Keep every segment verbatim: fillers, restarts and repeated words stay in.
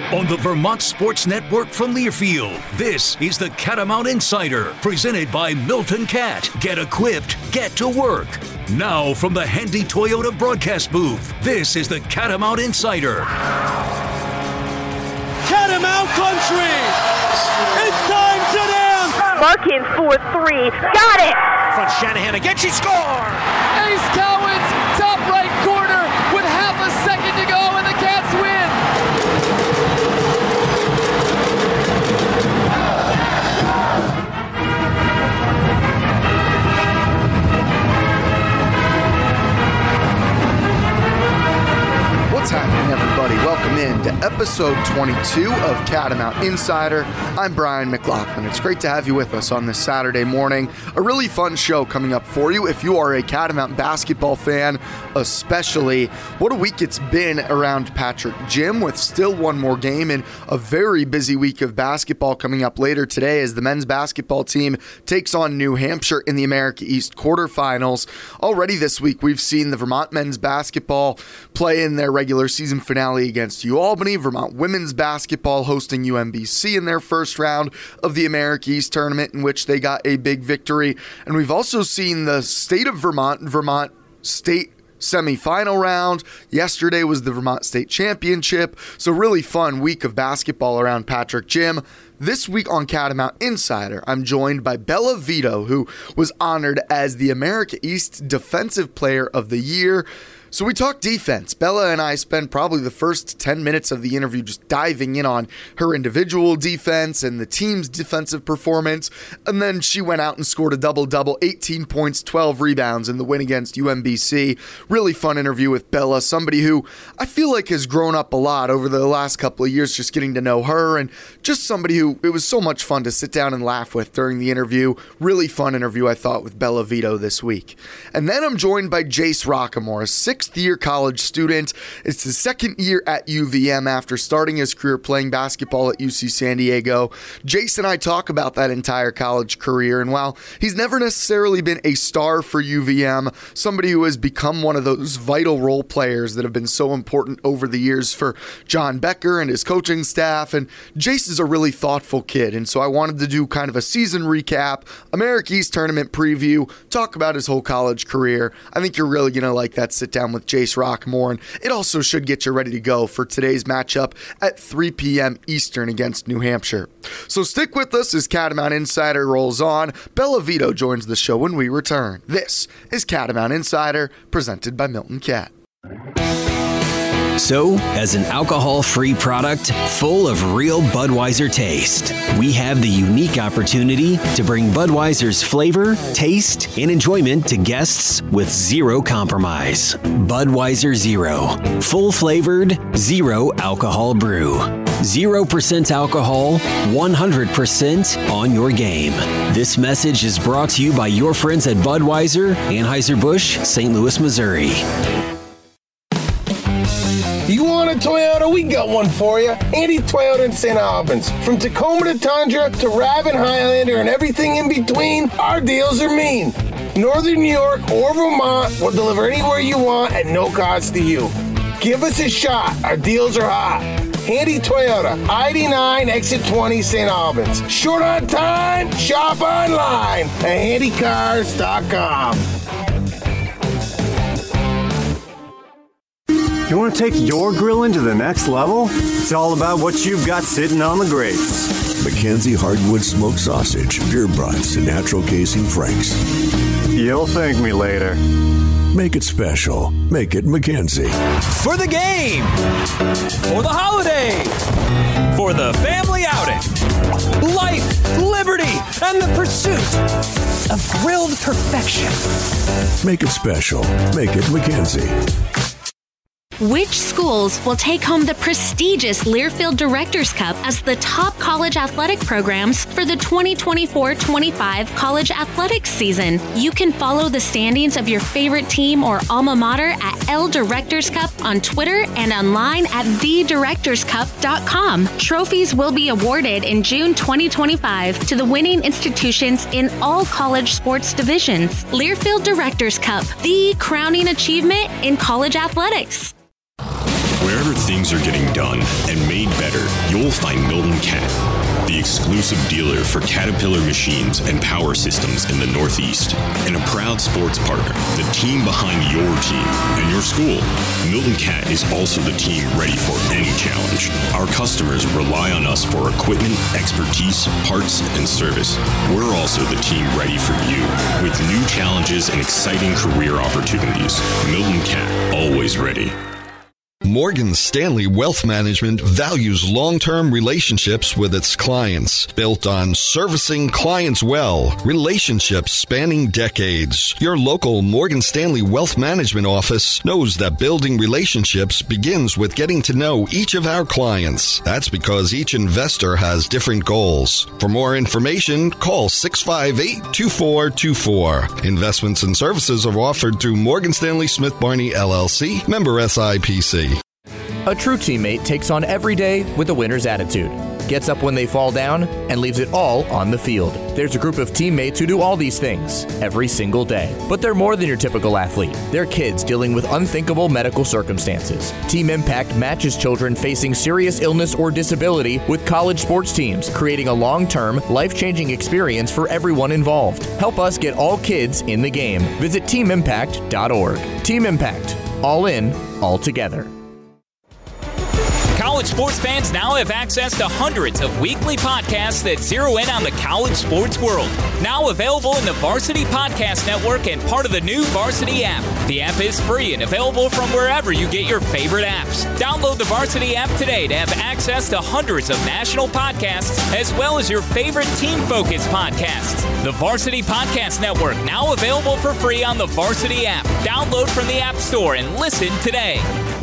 On the Vermont Sports Network from Learfield, this is the Catamount Insider, presented by Milton Cat. Get equipped, get to work. Now from the Handy Toyota broadcast booth, this is the Catamount Insider. Catamount Country! It's time to dance! Larkin for three, got it! Front Shanahan again, she scored! Ace Cowens, top right corner with half a second to go and the Cats win! What's happening, everybody? Welcome in to episode twenty-two of Catamount Insider. I'm Brian McLaughlin. It's great to have you with us on this Saturday morning. A really fun show coming up for you if you are a Catamount basketball fan, especially. What a week it's been around Patrick Gym, with still one more game and a very busy week of basketball coming up later today as the men's basketball team takes on New Hampshire in the America East quarterfinals. Already this week, we've seen the Vermont men's basketball play in their regular season finale against UAlbany, Vermont women's basketball hosting U M B C in their first round of the America East tournament, in which they got a big victory. And we've also seen the state of Vermont, Vermont State semifinal round. Yesterday was the Vermont State Championship. So really fun week of basketball around Patrick Gym. This week on Catamount Insider, I'm joined by Bella Vito, who was honored as the America East Defensive Player of the Year. So we talked defense. Bella and I spent probably the first ten minutes of the interview just diving in on her individual defense and the team's defensive performance. And then she went out and scored a double-double, eighteen points, twelve rebounds in the win against U M B C. Really fun interview with Bella, somebody who I feel like has grown up a lot over the last couple of years, just getting to know her, and just somebody who it was so much fun to sit down and laugh with during the interview. Really fun interview, I thought, with Bella Vito this week. And then I'm joined by Jace Rockamore, a six year college student. It's his second year at U V M after starting his career playing basketball at U C San Diego. Jace and I talk about that entire college career, and while he's never necessarily been a star for U V M, somebody who has become one of those vital role players that have been so important over the years for John Becker and his coaching staff, and Jace is a really thoughtful kid, and so I wanted to do kind of a season recap, America East tournament preview, talk about his whole college career. I think you're really going to like that sit down with Jace Rockamore, and it also should get you ready to go for today's matchup at three p.m. Eastern against New Hampshire. So stick with us as Catamount Insider rolls on. Bella Vito joins the show when we return. This is Catamount Insider, presented by Milton Cat. So, as an alcohol-free product full of real Budweiser taste, we have the unique opportunity to bring Budweiser's flavor, taste, and enjoyment to guests with zero compromise. Budweiser Zero. Full-flavored, zero alcohol brew. zero percent alcohol, one hundred percent on your game. This message is brought to you by your friends at Budweiser, Anheuser-Busch, Saint Louis, Missouri. You want a Toyota? We got one for you. Handy Toyota in Saint Albans. From Tacoma to Tundra to Raven Highlander and everything in between, our deals are mean. Northern New York or Vermont will deliver anywhere you want at no cost to you. Give us a shot. Our deals are hot. Handy Toyota, I eighty-nine, exit twenty, Saint Albans. Short on time? Shop online at handy cars dot com. You want to take your grilling to the next level? It's all about what you've got sitting on the grates. Mackenzie Hardwood Smoked Sausage, beer brats, and natural casing franks. You'll thank me later. Make it special. Make it Mackenzie. For the game. For the holiday. For the family outing. Life, liberty, and the pursuit of grilled perfection. Make it special. Make it Mackenzie. Which schools will take home the prestigious Learfield Directors Cup as the top college athletic programs for the twenty twenty-four twenty-five college athletics season? You can follow the standings of your favorite team or alma mater at L Directors Cup on Twitter and online at the directors cup dot com. Trophies will be awarded in June twenty twenty-five to the winning institutions in all college sports divisions. Learfield Directors Cup, the crowning achievement in college athletics. Wherever things things are getting done and made better, you'll find Milton Cat, the exclusive dealer for Caterpillar machines and power systems in the Northeast, and a proud sports partner, the team behind your team and your school. Milton Cat is also the team ready for any challenge. Our customers rely on us for equipment, expertise, parts, and service. We're also the team ready for you with new challenges and exciting career opportunities. Milton Cat, always ready. Morgan Stanley Wealth Management values long-term relationships with its clients, built on servicing clients well, relationships spanning decades. Your local Morgan Stanley Wealth Management office knows that building relationships begins with getting to know each of our clients. That's because each investor has different goals. For more information, call six five eight, two four two four. Investments and services are offered through Morgan Stanley Smith Barney, L L C, member S I P C. A true teammate takes on every day with a winner's attitude, gets up when they fall down, and leaves it all on the field. There's a group of teammates who do all these things every single day. But they're more than your typical athlete. They're kids dealing with unthinkable medical circumstances. Team Impact matches children facing serious illness or disability with college sports teams, creating a long-term, life-changing experience for everyone involved. Help us get all kids in the game. Visit team impact dot org. Team Impact. All in, all together. College sports fans now have access to hundreds of weekly podcasts that zero in on the college sports world. Now available in the Varsity Podcast Network and part of the new Varsity app. The app is free and available from wherever you get your favorite apps. Download the Varsity app today to have access to hundreds of national podcasts as well as your favorite team-focused podcasts. The Varsity Podcast Network, now available for free on the Varsity app. Download from the App Store and listen today.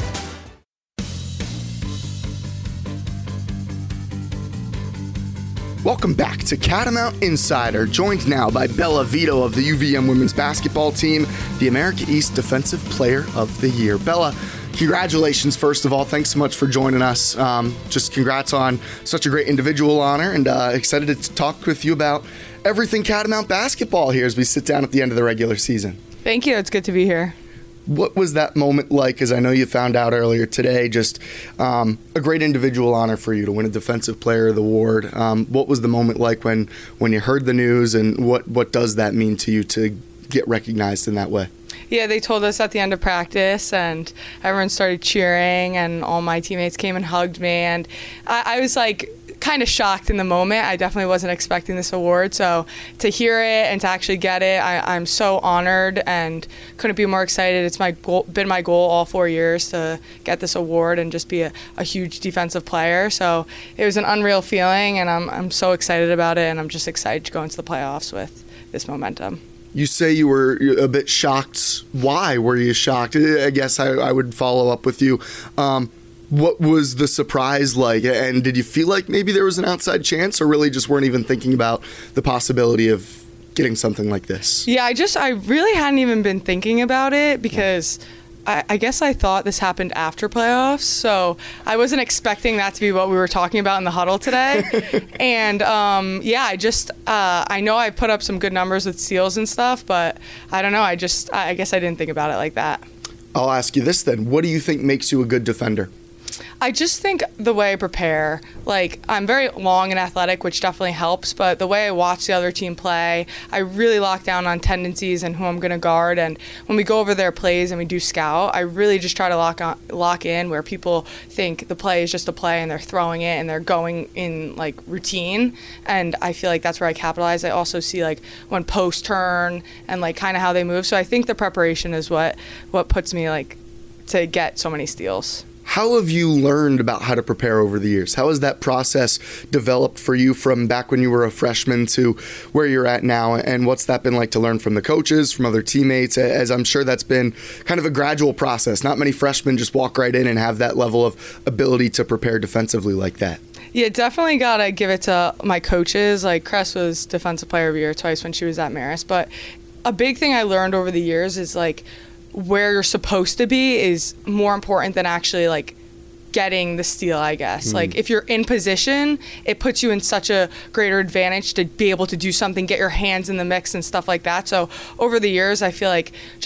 Welcome back to Catamount Insider, joined now by Bella Vito of the U V M women's basketball team, the America East Defensive Player of the Year. Bella, congratulations, first of all. Thanks so much for joining us. Um, just congrats on such a great individual honor, and uh, excited to talk with you about everything Catamount basketball here as we sit down at the end of the regular season. Thank you. It's good to be here. What was that moment like? As I know you found out earlier today, just um, a great individual honor for you to win a Defensive Player of the Award. Um, what was the moment like when, when you heard the news, and what, what does that mean to you to get recognized in that way? Yeah, they told us at the end of practice, and everyone started cheering, and all my teammates came and hugged me, and I, I was like kind of shocked in the moment. I definitely wasn't expecting this award, so to hear it and to actually get it, I, I'm so honored and couldn't be more excited. It's my goal, been my goal all four years to get this award and just be a, a huge defensive player. So it was an unreal feeling, and I'm I'm so excited about it, and I'm just excited to go into the playoffs with this momentum. You say you were a bit shocked. Why were you shocked? I guess I, I would follow up with you. Um, What was the surprise like? And did you feel like maybe there was an outside chance, or really just weren't even thinking about the possibility of getting something like this? Yeah, I just, I really hadn't even been thinking about it because I, I guess I thought this happened after playoffs. So I wasn't expecting that to be what we were talking about in the huddle today. and um, yeah, I just, uh, I know I put up some good numbers with steals and stuff, but I don't know. I just, I guess I didn't think about it like that. I'll ask you this then. What do you think makes you a good defender? I just think the way I prepare, like I'm very long and athletic, which definitely helps, but the way I watch the other team play, I really lock down on tendencies and who I'm going to guard. And when we go over their plays and we do scout, I really just try to lock on, lock in where people think the play is just a play and they're throwing it and they're going in like routine. And I feel like that's where I capitalize. I also see like when post turn and like kind of how they move. So I think the preparation is what, what puts me like to get so many steals. How have you learned about how to prepare over the years? How has that process developed for you from back when you were a freshman to where you're at now? And what's that been like to learn from the coaches, from other teammates, as I'm sure that's been kind of a gradual process. Not many freshmen just walk right in and have that level of ability to prepare defensively like that. Yeah, definitely got to give it to my coaches. Like Cress was Defensive Player of the Year twice when she was at Marist. But a big thing I learned over the years is like, where you're supposed to be is more important than actually like getting the steal, I guess. Mm. Like if you're in position, it puts you in such a greater advantage to be able to do something, get your hands in the mix and stuff like that. So over the years, I feel like just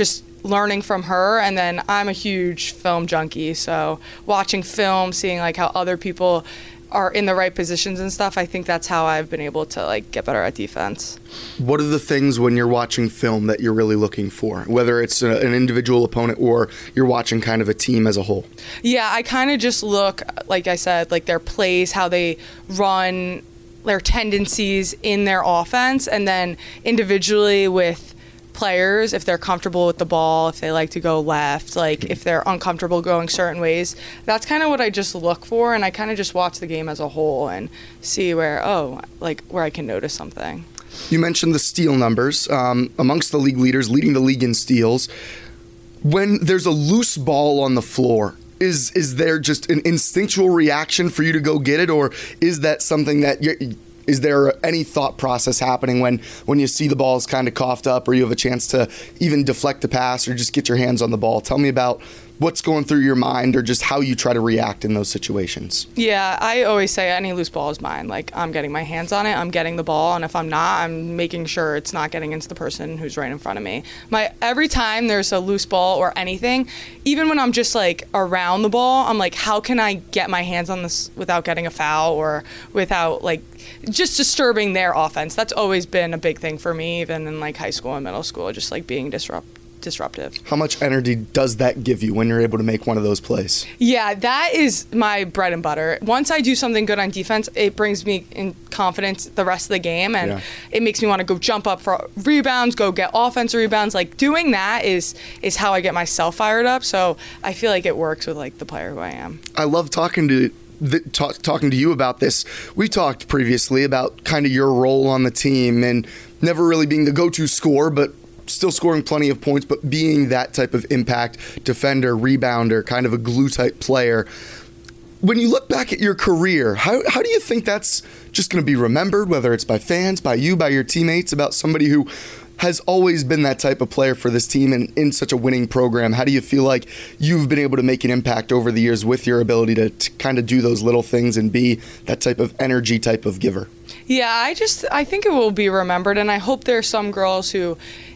learning from her, and then I'm a huge film junkie, so watching film, seeing like how other people are in the right positions and stuff, I think that's how I've been able to like get better at defense. What are the things when you're watching film that you're really looking for, whether it's a, an individual opponent or you're watching kind of a team as a whole? Yeah, I kind of just look, like I said, like their plays, how they run, their tendencies in their offense, and then individually with players, if they're comfortable with the ball, if they like to go left, like if they're uncomfortable going certain ways. That's kind of what I just look for, and I kind of just watch the game as a whole and see where, oh, like where I can notice something. You mentioned the steal numbers, um, amongst the league leaders, leading the league in steals. When there's a loose ball on the floor, is is there just an instinctual reaction for you to go get it, or is that something that you're Is there any thought process happening when, when you see the ball's kind of coughed up, or you have a chance to even deflect a pass or just get your hands on the ball? Tell me about what's going through your mind, or just how you try to react in those situations. Yeah, I always say any loose ball is mine. Like, I'm getting my hands on it, I'm getting the ball, and if I'm not, I'm making sure it's not getting into the person who's right in front of me. My every time there's a loose ball or anything, even when I'm just like around the ball, I'm like, how can I get my hands on this without getting a foul or without like just disturbing their offense? That's always been a big thing for me, even in like high school and middle school, just like being disrupt disruptive. How much energy does that give you when you're able to make one of those plays? Yeah, that is my bread and butter. Once I do something good on defense, it brings me in confidence the rest of the game, and yeah. it makes me want to go jump up for rebounds, go get offensive rebounds. Like, doing that is is how I get myself fired up. So I feel like it works with like the player who I am. I love talking to The, talk, talking to you about this. We talked previously about kind of your role on the team and never really being the go-to scorer, but still scoring plenty of points, but being that type of impact defender, rebounder, kind of a glue type player. When you look back at your career, how, how do you think that's just going to be remembered, whether it's by fans, by you, by your teammates, about somebody who has always been that type of player for this team and in such a winning program? How do you feel like you've been able to make an impact over the years with your ability to, to kind of do those little things and be that type of energy type of giver? Yeah, I just, I think it will be remembered, and I hope there's some girls who,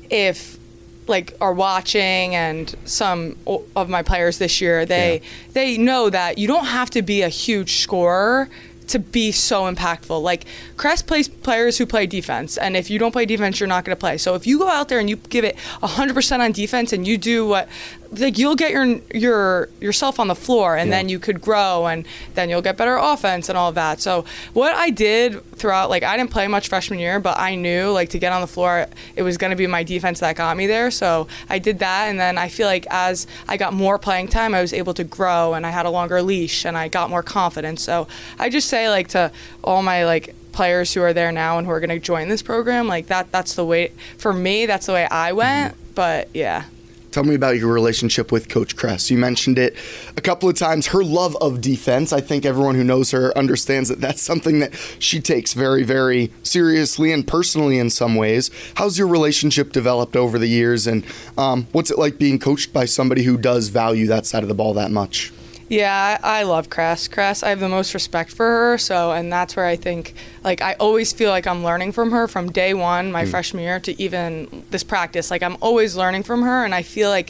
if like are watching, and some of my players this year, they yeah. they know that you don't have to be a huge scorer to be so impactful. Like, Crest plays players who play defense, and if you don't play defense, you're not going to play. So if you go out there and you give it one hundred percent on defense, and you do what, like, you'll get your your yourself on the floor, and yeah. then you could grow, and then you'll get better offense and all of that. So what I did throughout, like, I didn't play much freshman year, but I knew, like, to get on the floor, it was going to be my defense that got me there. So I did that, and then I feel like as I got more playing time, I was able to grow, and I had a longer leash, and I got more confidence. So I just say, like, to all my, like, players who are there now and who are going to join this program, like, that that's the way, for me, that's the way I went. Mm-hmm. But yeah. Tell me about your relationship with Coach Kress. You mentioned it a couple of times, her love of defense. I think everyone who knows her understands that that's something that she takes very, very seriously and personally in some ways. How's your relationship developed over the years, and um, what's it like being coached by somebody who does value that side of the ball that much? Yeah, I, I love Cress. Cress, I have the most respect for her, so, and that's where I think, like, I always feel like I'm learning from her from day one, my mm. freshman year, to even this practice. Like, I'm always learning from her, and I feel like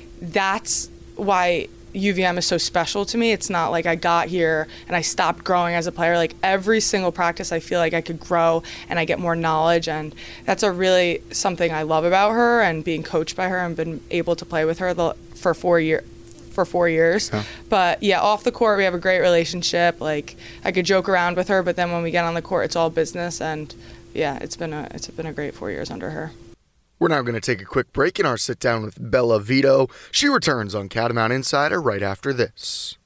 that's why U V M is so special to me. It's not like I got here and I stopped growing as a player. Like, every single practice, I feel like I could grow and I get more knowledge, and that's a really something I love about her, and being coached by her and been able to play with her the, for four years. for four years. Huh. But yeah, off the court, we have a great relationship. Like, I could joke around with her, but then when we get on the court, it's all business. And yeah, it's been a, it's been a great four years under her. We're now going to take a quick break in our sit down with Bella Vito. She returns on Catamount Insider right after this.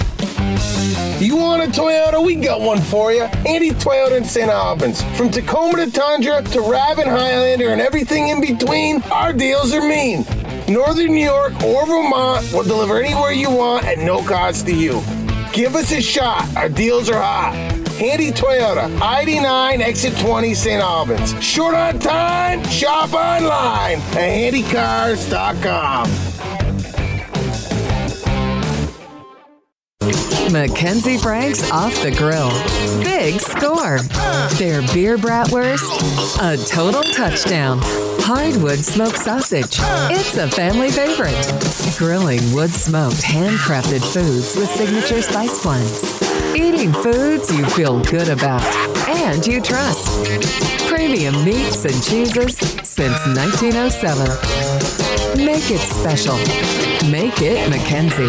You want a Toyota? We got one for you. Andy Toyota in Saint Albans. From Tacoma to Tundra to Raven Highlander and everything in between, our deals are mean. Northern New York or Vermont will deliver anywhere you want at no cost to you. Give us a shot. Our deals are hot. Handy Toyota, I D nine, exit twenty, Saint Albans. Short on time? Shop online at handy cars dot com. Mackenzie Frank's Off the Grill. Big score. Their beer bratwurst, a total touchdown. Hardwood smoked sausage. It's a family favorite. Grilling wood-smoked, handcrafted foods with signature spice blends. Eating foods you feel good about and you trust. Premium meats and cheeses since nineteen oh seven. Make it special. Make it Mackenzie.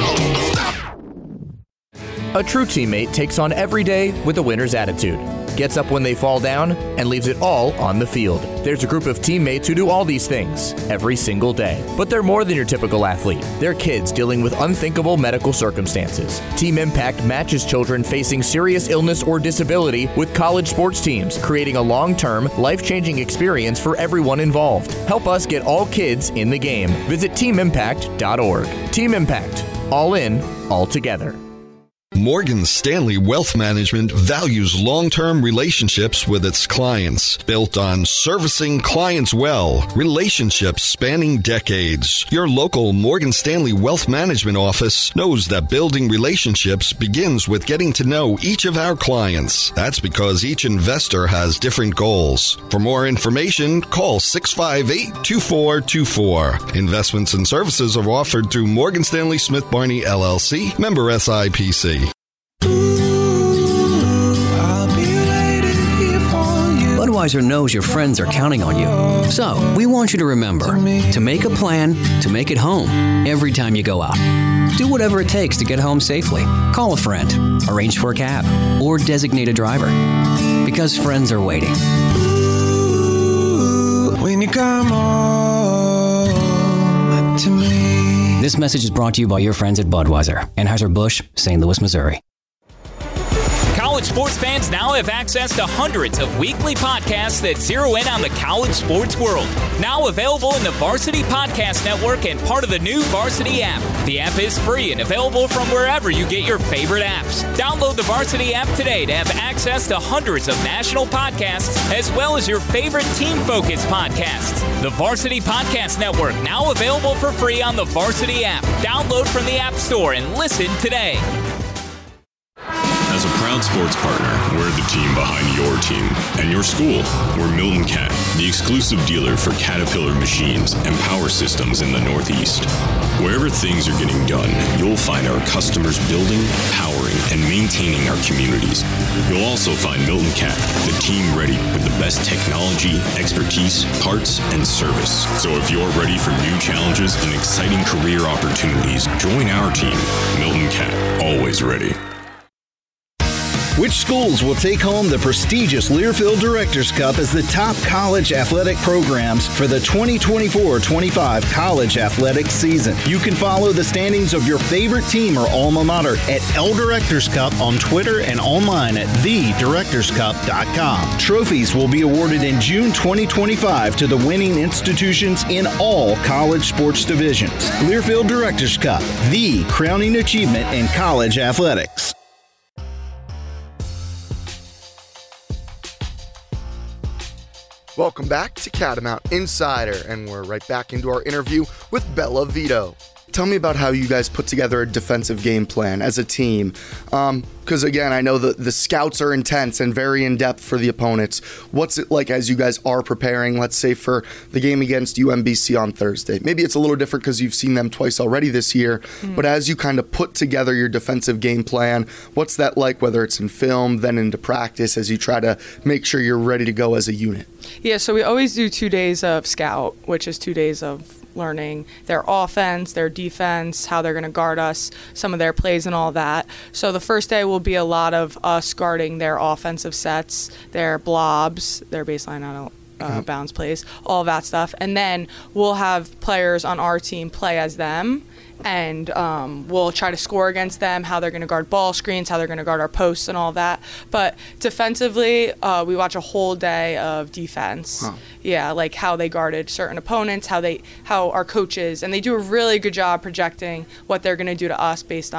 A true teammate takes on every day with a winner's attitude. Gets up when they fall down and leaves it all on the field. There's a group of teammates who do all these things every single day. But they're more than your typical athlete. They're kids dealing with unthinkable medical circumstances. Team Impact matches children facing serious illness or disability with college sports teams, creating a long-term, life-changing experience for everyone involved. Help us get all kids in the game. Visit team impact dot org. Team Impact. All in, all together. Morgan Stanley Wealth Management values long-term relationships with its clients, built on servicing clients well, relationships spanning decades. Your local Morgan Stanley Wealth Management office knows that building relationships begins with getting to know each of our clients. That's because each investor has different goals. For more information, call six five eight, two four two four. Investments and services are offered through Morgan Stanley Smith Barney, L L C, member S I P C. Budweiser knows your friends are counting on you. So, we want you to remember to make a plan to make it home every time you go out. Do whatever it takes to get home safely. Call a friend, arrange for a cab, or designate a driver. Because friends are waiting. When you come home to me. This message is brought to you by your friends at Budweiser, Anheuser-Busch, Saint Louis, Missouri. College sports fans now have access to hundreds of weekly podcasts that zero in on the college sports world. Now available in the Varsity Podcast Network and part of the new Varsity app. The app is free and available from wherever you get your favorite apps. Download the Varsity app today to have access to hundreds of national podcasts as well as your favorite team-focused podcasts. The Varsity Podcast Network now available for free on the Varsity app. Download from the App Store and listen today. As a proud sports partner, we're the team behind your team and your school. We're Milton Cat, the exclusive dealer for Caterpillar machines and power systems in the Northeast. Wherever things are getting done, you'll find our customers building, powering, and maintaining our communities. You'll also find Milton Cat, the team ready with the best technology, expertise, parts, and service. So if you're ready for new challenges and exciting career opportunities, join our team. Milton Cat, always ready. Which schools will take home the prestigious Learfield Directors Cup as the top college athletic programs for the twenty twenty-four twenty-five college athletic season? You can follow the standings of your favorite team or alma mater at L Directors Cup on Twitter and online at the directors cup dot com. Trophies will be awarded in June twenty twenty-five to the winning institutions in all college sports divisions. Learfield Directors Cup, the crowning achievement in college athletics. Welcome back to Catamount Insider, and we're right back into our interview with Bella Vito. Tell me about how you guys put together a defensive game plan as a team. Um, because again, I know the, the scouts are intense and very in-depth for the opponents. What's it like as you guys are preparing, let's say, for the game against U M B C on Thursday? Maybe it's a little different because you've seen them twice already this year, mm. but as you kind of put together your defensive game plan, what's that like, whether it's in film, then into practice, as you try to make sure you're ready to go as a unit? Yeah, so we always do two days of scout, which is two days of learning their offense, their defense, how they're going to guard us, some of their plays and all that. So the first day will be a lot of us guarding their offensive sets, their blobs, their baseline out of uh, bounds plays, all that stuff. And then we'll have players on our team play as them, and um, we'll try to score against them, how they're going to guard ball screens, how they're going to guard our posts and all that. But defensively, uh, we watch a whole day of defense. Huh. Yeah, like how they guarded certain opponents, how they, how our coaches, and they do a really good job projecting what they're going to do to us based on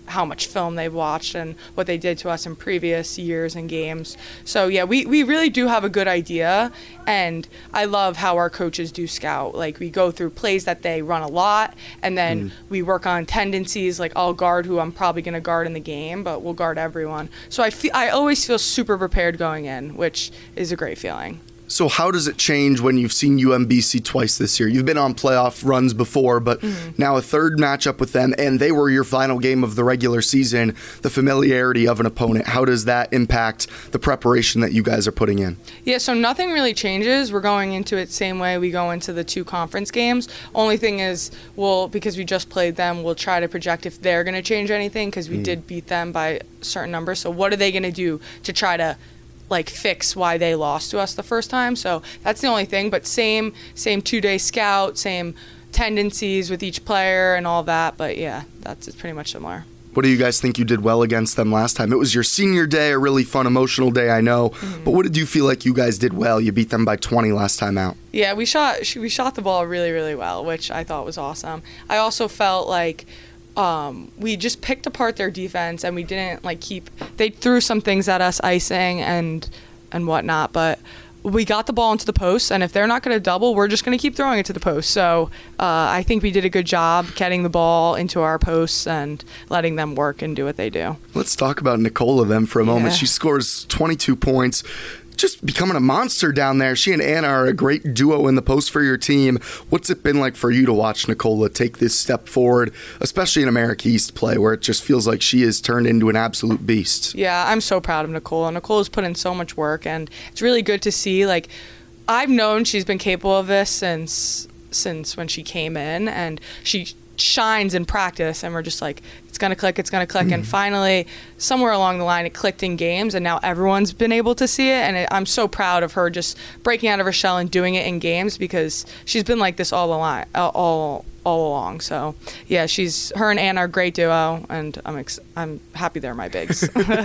how much film they've watched and what they did to us in previous years and games. So yeah, we, we really do have a good idea, and I love how our coaches do scout. Like, we go through plays that they run a lot, and then mm. we work on tendencies. Like, I'll guard who I'm probably going to guard in the game, but we'll guard everyone. So I feel I always feel super prepared going in, which is a great feeling. So how does it change when you've seen U M B C twice this year? You've been on playoff runs before, but mm-hmm. now a third matchup with them, and they were your final game of the regular season. The familiarity of an opponent, how does that impact the preparation that you guys are putting in? Yeah, so nothing really changes. We're going into it same way we go into the two conference games. Only thing is, we'll, because we just played them, we'll try to project if they're going to change anything, because we mm. did beat them by a certain number. So what are they going to do to try to like fix why they lost to us the first time? So that's the only thing, but same same two-day scout, same tendencies with each player and all that, but yeah, that's it's pretty much similar. What do you guys think you did well against them last time? It was your senior day, a really fun, emotional day, I know, mm-hmm. but what did you feel like you guys did well? You beat them by twenty last time out. Yeah, we shot we shot the ball really, really well, which I thought was awesome. I also felt like Um, we just picked apart their defense, and we didn't like keep. They threw some things at us, icing and and whatnot, but we got the ball into the post. And if they're not going to double, we're just going to keep throwing it to the post. So uh, I think we did a good job getting the ball into our posts and letting them work and do what they do. Let's talk about Nicola then for a moment. Yeah. She scores twenty-two points. Just becoming a monster down there. She and Anna are a great duo in the post for your team. What's it been like for you to watch Nicola take this step forward, especially in America East play, where it just feels like she has turned into an absolute beast? Yeah, I'm so proud of Nicola. Nicola's put in so much work, and it's really good to see. Like, I've known she's been capable of this since since when she came in, and she shines in practice, and we're just like, it's going to click, it's going to click. Mm. And finally, somewhere along the line, it clicked in games, and now everyone's been able to see it. And it, I'm so proud of her just breaking out of her shell and doing it in games, because she's been like this all along, all all along. So yeah, she's her and Anna are a great duo, and I'm ex- I'm happy they're my bigs.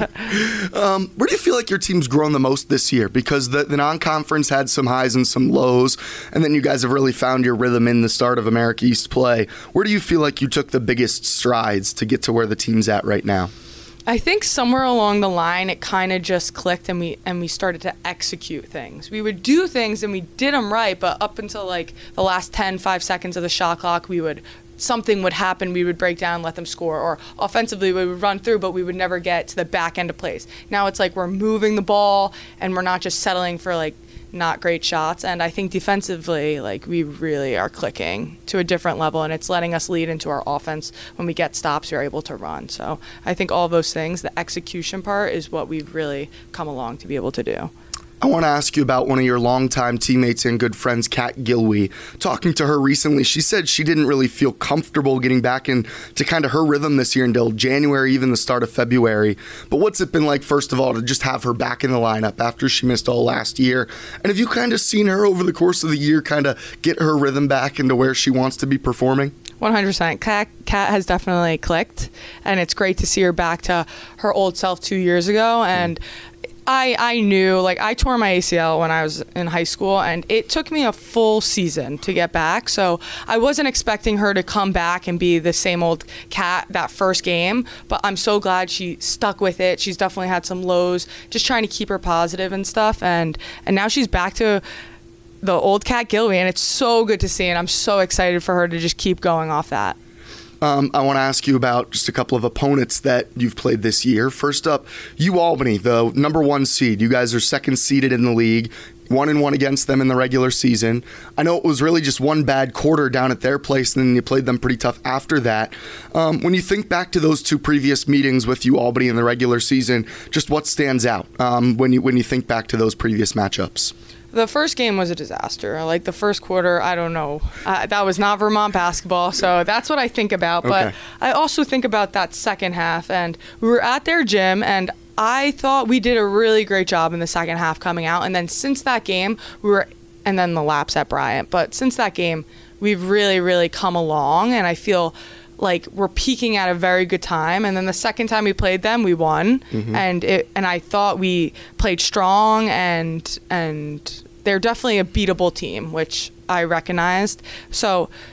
um, where do you feel like your team's grown the most this year? Because the, the non-conference had some highs and some lows, and then you guys have really found your rhythm in the start of America East play. Where do you feel like you took the biggest strides to get to where the team's at right now? I think somewhere along the line it kind of just clicked, and we and we started to execute things. We would do things and we did them right, but up until like the last ten, five seconds of the shot clock, we would something would happen, we would break down, let them score, or offensively we would run through, but we would never get to the back end of plays. Now it's like we're moving the ball and we're not just settling for like not great shots, and I think defensively, like, we really are clicking to a different level, and it's letting us lead into our offense. When we get stops, we're able to run. So I think all those things, the execution part, is what we've really come along to be able to do. I want to ask you about one of your longtime teammates and good friends, Kat Gilwey. Talking to her recently, she said she didn't really feel comfortable getting back into kind of her rhythm this year until January, even the start of February. But what's it been like, first of all, to just have her back in the lineup after she missed all last year? And have you kind of seen her over the course of the year kind of get her rhythm back into where she wants to be performing? one hundred percent. Kat, Kat has definitely clicked, and it's great to see her back to her old self two years ago. And mm. I, I knew, like, I tore my A C L when I was in high school, and it took me a full season to get back. So I wasn't expecting her to come back and be the same old Kat that first game, but I'm so glad she stuck with it. She's definitely had some lows, just trying to keep her positive and stuff. And, and now she's back to the old Kat Gilwey, and it's so good to see, and I'm so excited for her to just keep going off that. Um, I want to ask you about just a couple of opponents that you've played this year. First up, UAlbany, the number one seed. You guys are second seeded in the league, one and one against them in the regular season. I know it was really just one bad quarter down at their place, and then you played them pretty tough after that. Um, when you think back to those two previous meetings with UAlbany in the regular season, just what stands out um, when you when you think back to those previous matchups? The first game was a disaster. Like, the first quarter, I don't know. Uh, that was not Vermont basketball, so that's what I think about. But okay. I also think about that second half, and we were at their gym, and I thought we did a really great job in the second half coming out. And then since that game, we were, and then the lapse at Bryant. But since that game, we've really, really come along, and I feel like we're peaking at a very good time. And then the second time we played them, we won. Mm-hmm. And it, and I thought we played strong, and and they're definitely a beatable team, which I recognized. So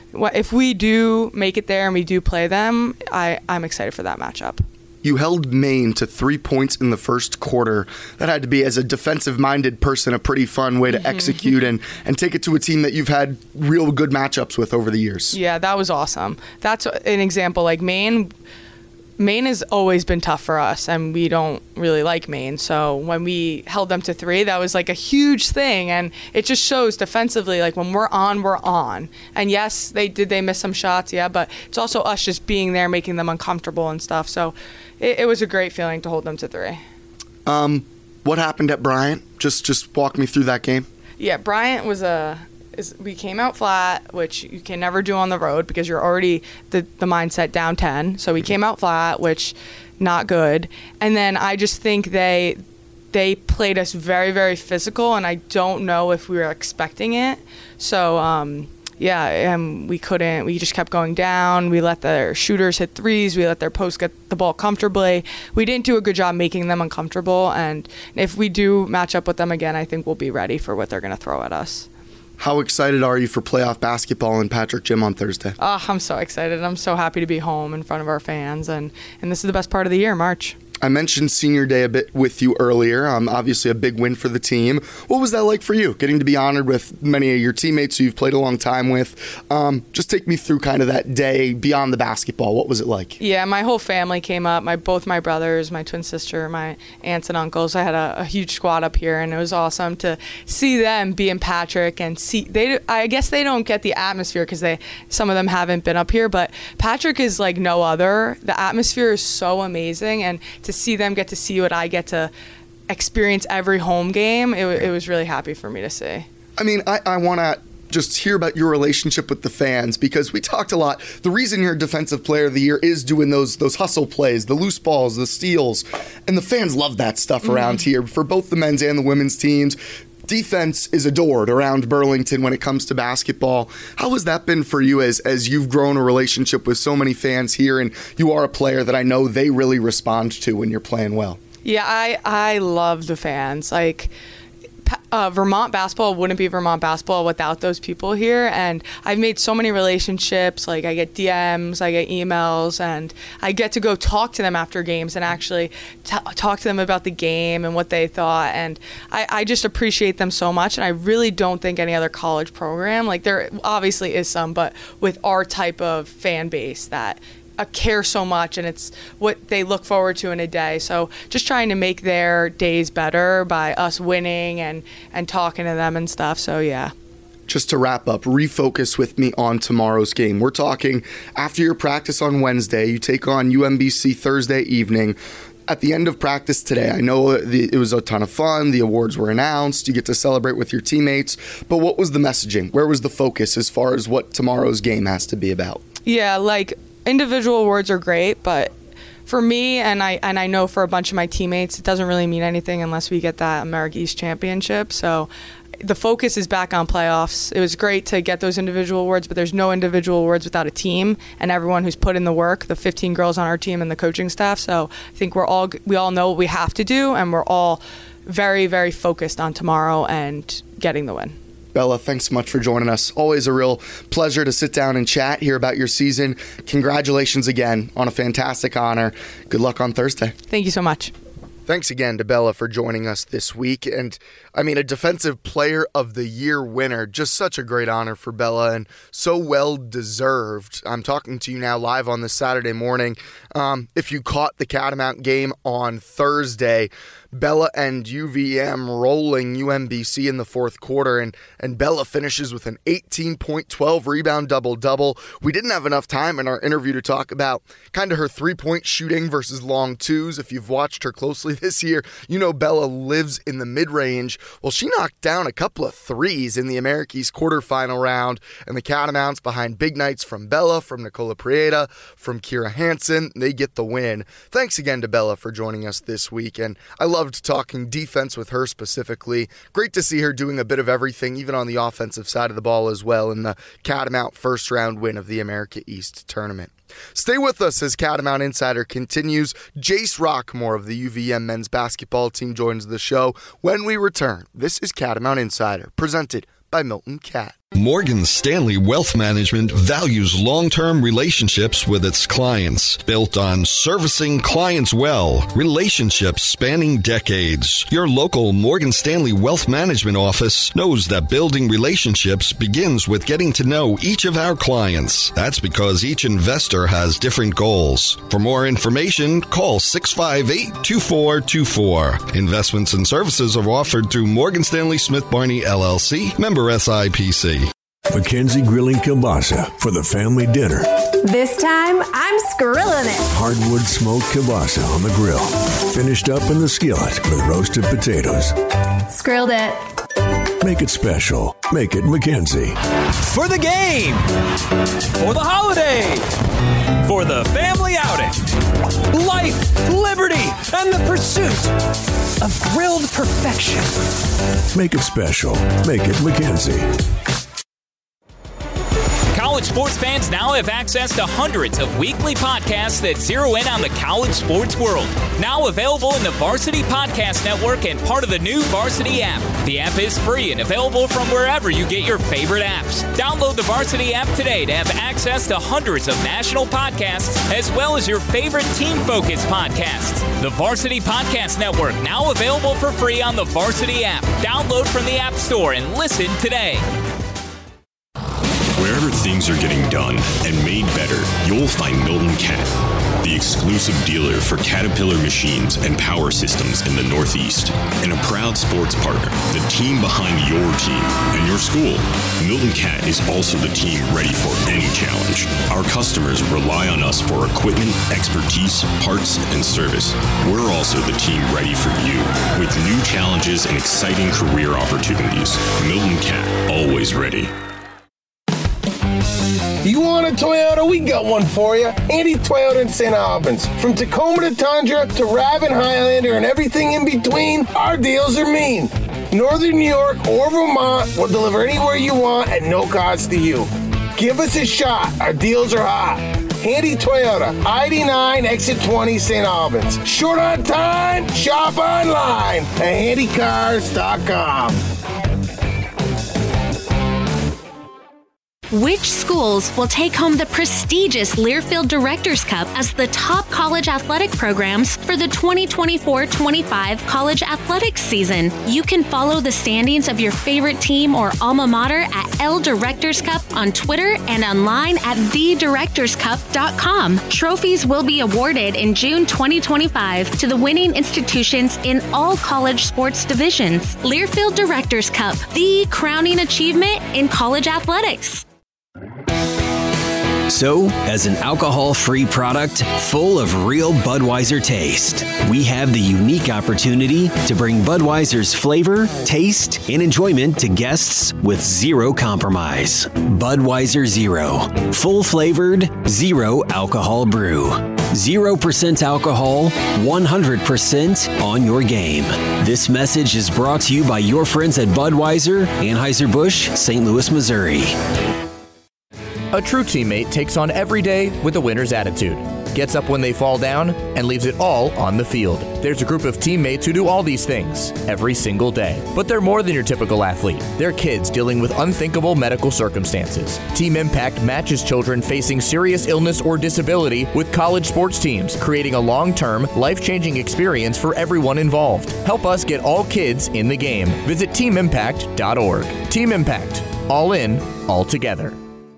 if we do make it there and we do play them, I, I'm excited for that matchup. You held Maine to three points in the first quarter. That had to be, as a defensive-minded person, a pretty fun way to mm-hmm. execute and, and take it to a team that you've had real good matchups with over the years. Yeah, that was awesome. That's an example. Like Maine, Maine has always been tough for us, and we don't really like Maine. So when we held them to three, that was like a huge thing, and it just shows defensively, like when we're on, we're on. And yes, they did they miss some shots, yeah, but it's also us just being there, making them uncomfortable and stuff. So it, it was a great feeling to hold them to three. Um, what happened at Bryant? Just just walk me through that game. Yeah, Bryant was a. Is we came out flat, which you can never do on the road because you're already the, the mindset down ten. So we came out flat, which not good. And then I just think they they played us very, very physical, and I don't know if we were expecting it. So um, yeah, and we couldn't. We just kept going down. We let their shooters hit threes. We let their posts get the ball comfortably. We didn't do a good job making them uncomfortable. And if we do match up with them again, I think we'll be ready for what they're going to throw at us. How excited are you for playoff basketball in Patrick Gym on Thursday? Oh, I'm so excited. I'm so happy to be home in front of our fans, and, and this is the best part of the year, March. I mentioned Senior Day a bit with you earlier. Um, obviously a big win for the team. What was that like for you, getting to be honored with many of your teammates who you've played a long time with? Um, just take me through kind of that day beyond the basketball. What was it like? Yeah, my whole family came up. My both my brothers, my twin sister, my aunts and uncles. I had a, a huge squad up here, and it was awesome to see them be in Patrick and see. They, I guess they don't get the atmosphere because they some of them haven't been up here, but Patrick is like no other. The atmosphere is so amazing, and to see them get to see what I get to experience every home game, it, it was really happy for me to see. I mean, I, I want to just hear about your relationship with the fans, because we talked a lot. The reason you're Defensive Player of the Year is doing those those hustle plays, the loose balls, the steals, and the fans love that stuff mm-hmm. around here for both the men's and the women's teams. Defense is adored around Burlington when it comes to basketball. How has that been for you as as you've grown a relationship with so many fans here, and you are a player that I know they really respond to when you're playing well? Yeah, I, I love the fans. Like, Uh, Vermont basketball wouldn't be Vermont basketball without those people here, and I've made so many relationships. Like, I get D Ms, I get emails, and I get to go talk to them after games and actually t- talk to them about the game and what they thought, and I, I just appreciate them so much. And I really don't think any other college program, like there obviously is some, but with our type of fan base that Uh, care so much, and it's what they look forward to in a day. So just trying to make their days better by us winning and and talking to them and stuff. So yeah. Just to wrap up, refocus with me on tomorrow's game. We're talking after your practice on Wednesday, you take on U M B C Thursday evening. At the end of practice today, I know it was a ton of fun. The awards were announced. You get to celebrate with your teammates. But what was the messaging? Where was the focus as far as what tomorrow's game has to be about? Yeah, like individual awards are great, but for me, and I and I know for a bunch of my teammates, it doesn't really mean anything unless we get that America East championship. So the focus is back on playoffs. It was great to get those individual awards, but there's no individual awards without a team and everyone who's put in the work, the fifteen girls on our team and the coaching staff. So I think we're all we all know what we have to do, and we're all very, very focused on tomorrow and getting the win. Bella, thanks so much for joining us. Always a real pleasure to sit down and chat, hear about your season. Congratulations again on a fantastic honor. Good luck on Thursday. Thank you so much. Thanks again to Bella for joining us this week. And I mean, a Defensive Player of the Year winner, just such a great honor for Bella and so well deserved. I'm talking to you now live on this Saturday morning. Um, if you caught the Catamount game on Thursday, Bella and U V M rolling U M B C in the fourth quarter, and, and Bella finishes with an eighteen point, twelve rebound double-double. We didn't have enough time in our interview to talk about kind of her three-point shooting versus long twos. If you've watched her closely this year, you know Bella lives in the mid-range. Well, she knocked down a couple of threes in the America East quarterfinal round, and the Catamounts, behind big nights from Bella, from Nicola Prieta, from Kira Hansen, they get the win. Thanks again to Bella for joining us this week, and I love Loved talking defense with her specifically. Great to see her doing a bit of everything, even on the offensive side of the ball as well, in the Catamount first round win of the America East tournament. Stay with us as Catamount Insider continues. Jace Rockmore of the U V M men's basketball team joins the show when we return. This is Catamount Insider, presented by Milton Cat. Morgan Stanley Wealth Management values long-term relationships with its clients, built on servicing clients well, relationships spanning decades. Your local Morgan Stanley Wealth Management office knows that building relationships begins with getting to know each of our clients. That's because each investor has different goals. For more information, call six five eight, two four two four. Investments and services are offered through Morgan Stanley Smith Barney, L L C, member S I P C. Mackenzie Grilling Kielbasa for the family dinner. This time, I'm skrilling it. Hardwood smoked kielbasa on the grill. Finished up in the skillet with roasted potatoes. Skrilled it. Make it special. Make it Mackenzie. For the game. For the holiday. For the family outing. Life, liberty, and the pursuit of grilled perfection. Make it special. Make it Mackenzie. College sports fans now have access to hundreds of weekly podcasts that zero in on the college sports world. Now available in the Varsity Podcast Network and part of the new Varsity app. The app is free and available from wherever you get your favorite apps. Download the Varsity app today to have access to hundreds of national podcasts as well as your favorite team-focused podcasts. The Varsity Podcast Network, now available for free on the Varsity app. Download from the App Store and listen today. Wherever things are getting done and made better, you'll find Milton Cat, the exclusive dealer for Caterpillar machines and power systems in the Northeast, and a proud sports partner, the team behind your team and your school. Milton Cat is also the team ready for any challenge. Our customers rely on us for equipment, expertise, parts, and service. We're also the team ready for you with new challenges and exciting career opportunities. Milton Cat, always ready. You want a Toyota? We got one for you. Andy Toyota in Saint Albans. From Tacoma to Tundra to Raven Highlander and everything in between, our deals are mean. Northern New York or Vermont will deliver anywhere you want at no cost to you. Give us a shot. Our deals are hot. Handy Toyota, I eighty-nine, exit twenty, Saint Albans. Short on time? Shop online at handy cars dot com. Which schools will take home the prestigious Learfield Directors Cup as the top college athletic programs for the twenty twenty-four twenty-five college athletics season? You can follow the standings of your favorite team or alma mater at L Directors Cup on Twitter and online at the directors cup dot com. Trophies will be awarded in June twenty twenty-five to the winning institutions in all college sports divisions. Learfield Directors Cup, the crowning achievement in college athletics. So, as an alcohol-free product full of real Budweiser taste, we have the unique opportunity to bring Budweiser's flavor, taste, and enjoyment to guests with zero compromise. Budweiser Zero. Full-flavored, zero alcohol brew. zero percent alcohol, one hundred percent on your game. This message is brought to you by your friends at Budweiser, Anheuser-Busch, Saint Louis, Missouri. A true teammate takes on every day with a winner's attitude, gets up when they fall down, and leaves it all on the field. There's a group of teammates who do all these things every single day. But they're more than your typical athlete. They're kids dealing with unthinkable medical circumstances. Team Impact matches children facing serious illness or disability with college sports teams, creating a long-term, life-changing experience for everyone involved. Help us get all kids in the game. Visit team impact dot org. Team Impact. All in, all together.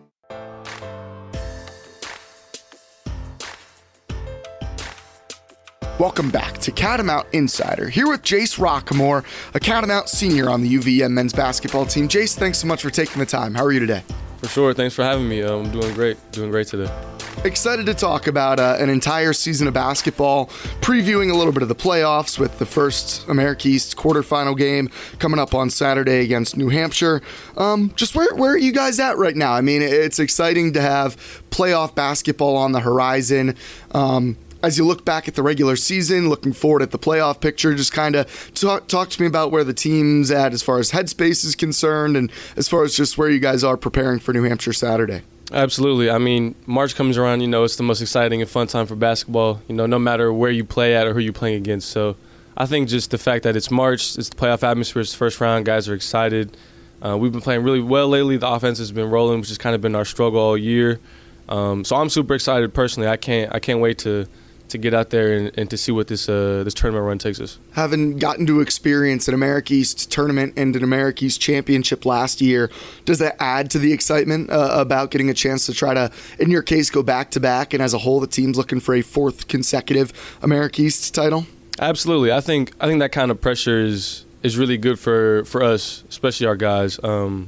Welcome back to Catamount Insider, here with Jace Rockamore, a Catamount senior on the U V M men's basketball team. Jace, thanks so much for taking the time. How are you today? For sure. Thanks for having me. I'm doing great. Doing great today. Excited to talk about uh, an entire season of basketball, previewing a little bit of the playoffs with the first America East quarterfinal game coming up on Saturday against New Hampshire. Um, just where, where are you guys at right now? I mean, it's exciting to have playoff basketball on the horizon. Um, As you look back at the regular season, looking forward at the playoff picture, just kind of talk, talk to me about where the team's at as far as headspace is concerned and as far as just where you guys are preparing for New Hampshire Saturday. Absolutely. I mean, March comes around, you know, it's the most exciting and fun time for basketball, you know, no matter where you play at or who you're playing against. So I think just the fact that it's March, it's the playoff atmosphere, it's the first round, guys are excited. Uh, we've been playing really well lately. The offense has been rolling, which has kind of been our struggle all year. Um, so I'm super excited personally. I can't I can't wait to to get out there and, and to see what this uh, this tournament run takes us. Having gotten to experience an America East tournament and an America East championship last year, does that add to the excitement uh, about getting a chance to try to, in your case, go back-to-back, and as a whole, the team's looking for a fourth consecutive America East title? Absolutely. I think I think that kind of pressure is is really good for, for us, especially our guys. Um,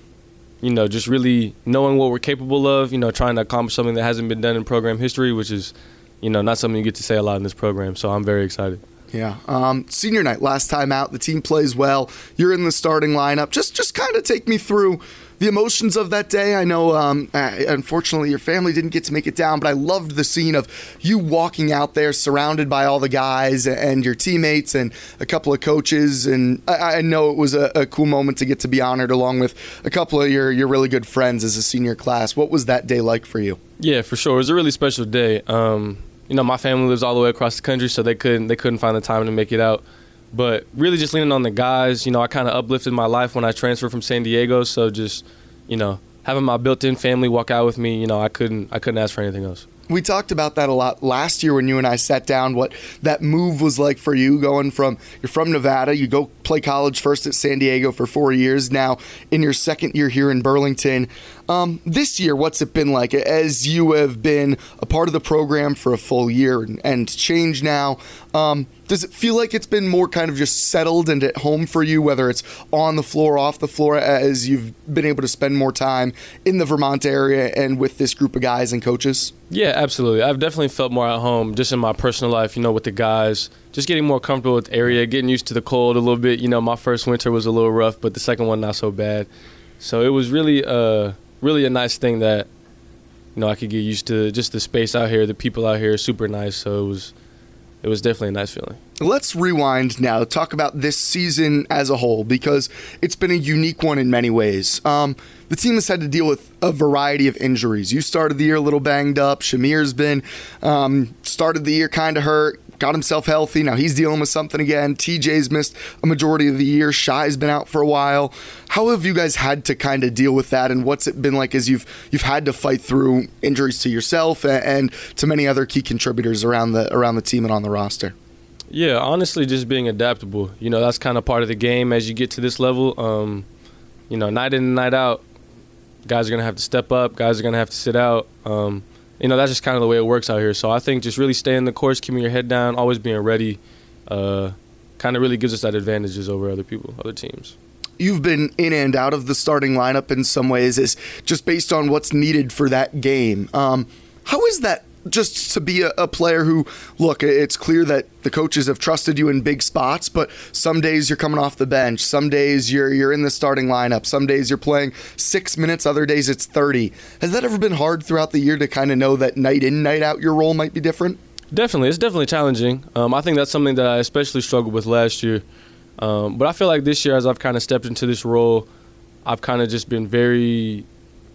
you know, just really knowing what we're capable of, you know, trying to accomplish something that hasn't been done in program history, which is, you know, not something you get to say a lot in this program. So I'm very excited. Yeah. Um, senior night, last time out, the team plays well. You're in the starting lineup. Just just kind of take me through the emotions of that day. I know, um, unfortunately, your family didn't get to make it down, but I loved the scene of you walking out there surrounded by all the guys and your teammates and a couple of coaches. And I, I know it was a, a cool moment to get to be honored along with a couple of your, your really good friends as a senior class. What was that day like for you? Yeah, for sure. It was a really special day. Um, you know, my family lives all the way across the country, so they couldn't they couldn't find the time to make it out. But really just leaning on the guys, you know, I kind of uplifted my life when I transferred from San Diego. So just, you know, having my built-in family walk out with me, you know, I couldn't I couldn't ask for anything else. We talked about that a lot last year when you and I sat down, what that move was like for you, going from, you're from Nevada, you go play college first at San Diego for four years, now in your second year here in Burlington. Um, this year, what's it been like as you have been a part of the program for a full year and, and change now? Um, does it feel like it's been more kind of just settled and at home for you, whether it's on the floor, off the floor, as you've been able to spend more time in the Vermont area and with this group of guys and coaches? Yeah, absolutely. I've definitely felt more at home just in my personal life, you know, with the guys, just getting more comfortable with the area, getting used to the cold a little bit. You know, my first winter was a little rough, but the second one not so bad. So it was really, uh, really a nice thing that, you know, I could get used to just the space out here, the people out here are super nice. So it was, it was definitely a nice feeling. Let's rewind now, talk about this season as a whole, because it's been a unique one in many ways. Um, the team has had to deal with a variety of injuries. You started the year a little banged up. Shamir's been um, started the year kind of hurt, got himself healthy. Now he's dealing with something again. T J's missed a majority of the year. Shai's been out for a while. How have you guys had to kind of deal with that, and what's it been like as you've you've had to fight through injuries to yourself and, and to many other key contributors around the around the team and on the roster? Yeah, honestly, just being adaptable. You know, that's kind of part of the game as you get to this level. Um, you know, night in and night out, guys are going to have to step up. Guys are going to have to sit out. Um, you know, that's just kind of the way it works out here. So I think just really staying the course, keeping your head down, always being ready, uh, kind of really gives us that advantages over other people, other teams. You've been in and out of the starting lineup in some ways, is just based on what's needed for that game. Um, how is that just to be a, a player who, look, it's clear that the coaches have trusted you in big spots, but some days you're coming off the bench, some days you're you're in the starting lineup, some days you're playing six minutes, other days it's thirty. Has that ever been hard throughout the year to kind of know that night in, night out your role might be different? Definitely. It's definitely challenging. Um, I think that's something that I especially struggled with last year. Um, but I feel like this year, as I've kind of stepped into this role, I've kind of just been very,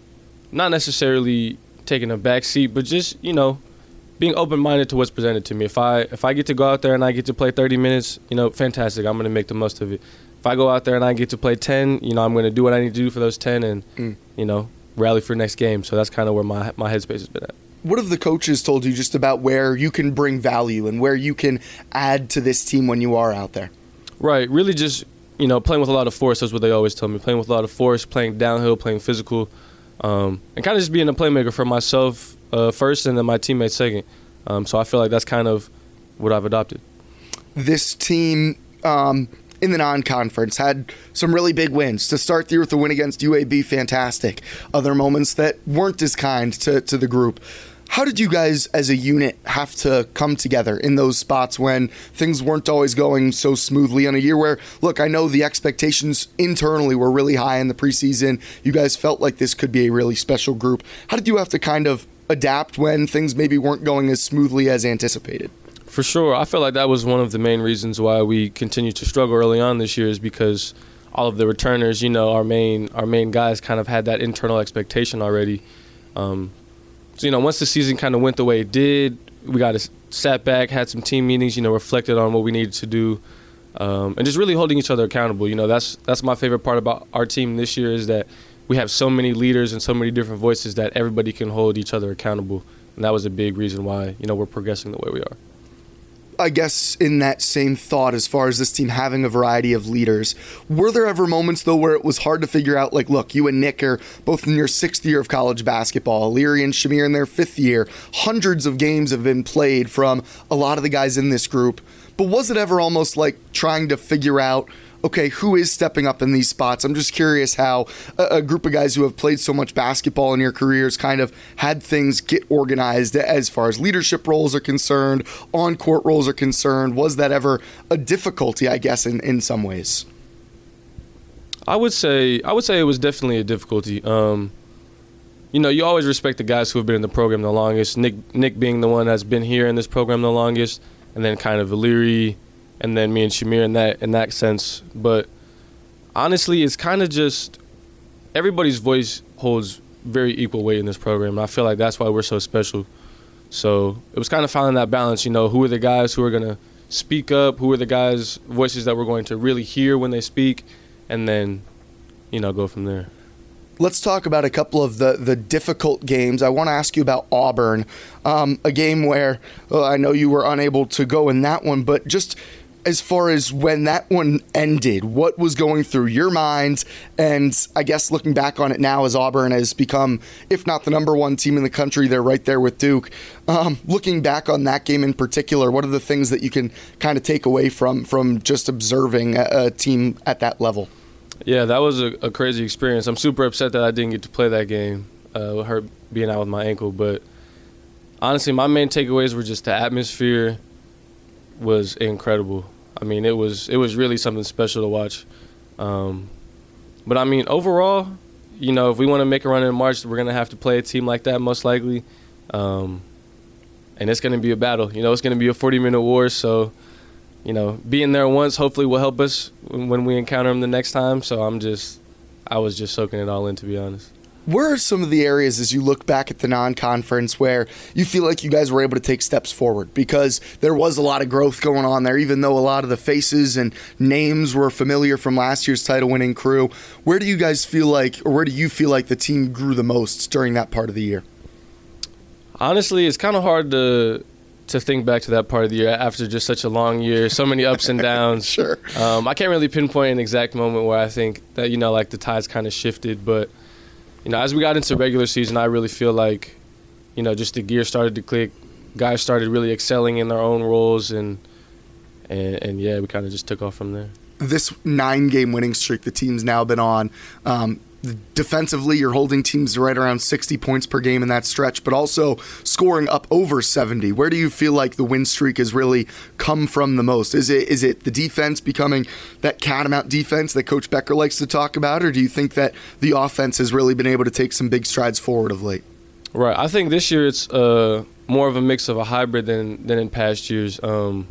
not necessarily taking a back seat, but just, you know, being open-minded to what's presented to me. If I if I get to go out there and I get to play thirty minutes, you know, fantastic. I'm going to make the most of it. If I go out there and I get to play ten, you know, I'm going to do what I need to do for those ten and, mm. you know, rally for next game. So that's kind of where my my headspace has been at. What have the coaches told you just about where you can bring value and where you can add to this team when you are out there? Right. Really just, you know, playing with a lot of force. That's what they always tell me. Playing with a lot of force, playing downhill, playing physical. Um, and kind of just being a playmaker for myself uh, first and then my teammates second. Um, so I feel like that's kind of what I've adopted. This team um, in the non-conference had some really big wins. To start the year with the win against U A B, fantastic. Other moments that weren't as kind to, to the group. How did you guys as a unit have to come together in those spots when things weren't always going so smoothly on a year where, look, I know the expectations internally were really high in the preseason. You guys felt like this could be a really special group. How did you have to kind of adapt when things maybe weren't going as smoothly as anticipated? For sure. I feel like that was one of the main reasons why we continued to struggle early on this year, is because all of the returners, you know, our main our main guys kind of had that internal expectation already. Um, So, you know, once the season kind of went the way it did, we got to sat back, had some team meetings, you know, reflected on what we needed to do. um, and just really holding each other accountable. You know, that's that's my favorite part about our team this year is that we have so many leaders and so many different voices that everybody can hold each other accountable. And that was a big reason why, you know, we're progressing the way we are. I guess in that same thought, as far as this team having a variety of leaders, were there ever moments, though, where it was hard to figure out, like, look, you and Nick are both in your sixth year of college basketball, Leary and Shamir in their fifth year, hundreds of games have been played from a lot of the guys in this group, but was it ever almost like trying to figure out, okay, who is stepping up in these spots? I'm just curious how a, a group of guys who have played so much basketball in your careers kind of had things get organized as far as leadership roles are concerned, on-court roles are concerned. Was that ever a difficulty, I guess, in, in some ways? I would say I would say it was definitely a difficulty. Um, you know, you always respect the guys who have been in the program the longest, Nick, Nick being the one that's been here in this program the longest, and then kind of Leary, and then me and Shamir in that in that sense. But honestly, it's kind of just everybody's voice holds very equal weight in this program, and I feel like that's why we're so special. So it was kind of finding that balance, you know, who are the guys who are going to speak up, who are the guys' voices that we're going to really hear when they speak, and then, you know, go from there. Let's talk about a couple of the, the difficult games. I want to ask you about Auburn, um, a game where well, I know you were unable to go in that one, but just as far as when that one ended, what was going through your mind? And I guess looking back on it now as Auburn has become, if not the number one team in the country, they're right there with Duke. Um, looking back on that game in particular, what are the things that you can kind of take away from, from just observing a, a team at that level? Yeah, that was a, a crazy experience. I'm super upset that I didn't get to play that game, uh, with her being out with my ankle. But honestly, my main takeaways were just the atmosphere was incredible. I mean, it was it was really something special to watch. Um, but, I mean, overall, you know, if we want to make a run in March, we're going to have to play a team like that most likely. Um, and it's going to be a battle. You know, it's going to be a forty-minute war, so – you know, being there once hopefully will help us when we encounter them the next time. So I'm just, I was just soaking it all in, to be honest. Where are some of the areas as you look back at the non-conference where you feel like you guys were able to take steps forward? Because there was a lot of growth going on there, even though a lot of the faces and names were familiar from last year's title-winning crew. Where do you guys feel like, or where do you feel like the team grew the most during that part of the year? Honestly, it's kind of hard to to think back to that part of the year after just such a long year, so many ups and downs. Sure. Um, I can't really pinpoint an exact moment where I think that, you know, like the tides kind of shifted. But, you know, as we got into regular season, I really feel like, you know, just the gear started to click. Guys started really excelling in their own roles. And, and, and yeah, we kind of just took off from there. This nine-game winning streak the team's now been on, um, defensively, you're holding teams right around sixty points per game in that stretch, but also scoring up over seventy. Where do you feel like the win streak has really come from the most? Is it is it the defense becoming that catamount defense that Coach Becker likes to talk about, or do you think that the offense has really been able to take some big strides forward of late? Right. I think this year it's uh, more of a mix of a hybrid than, than in past years. Um,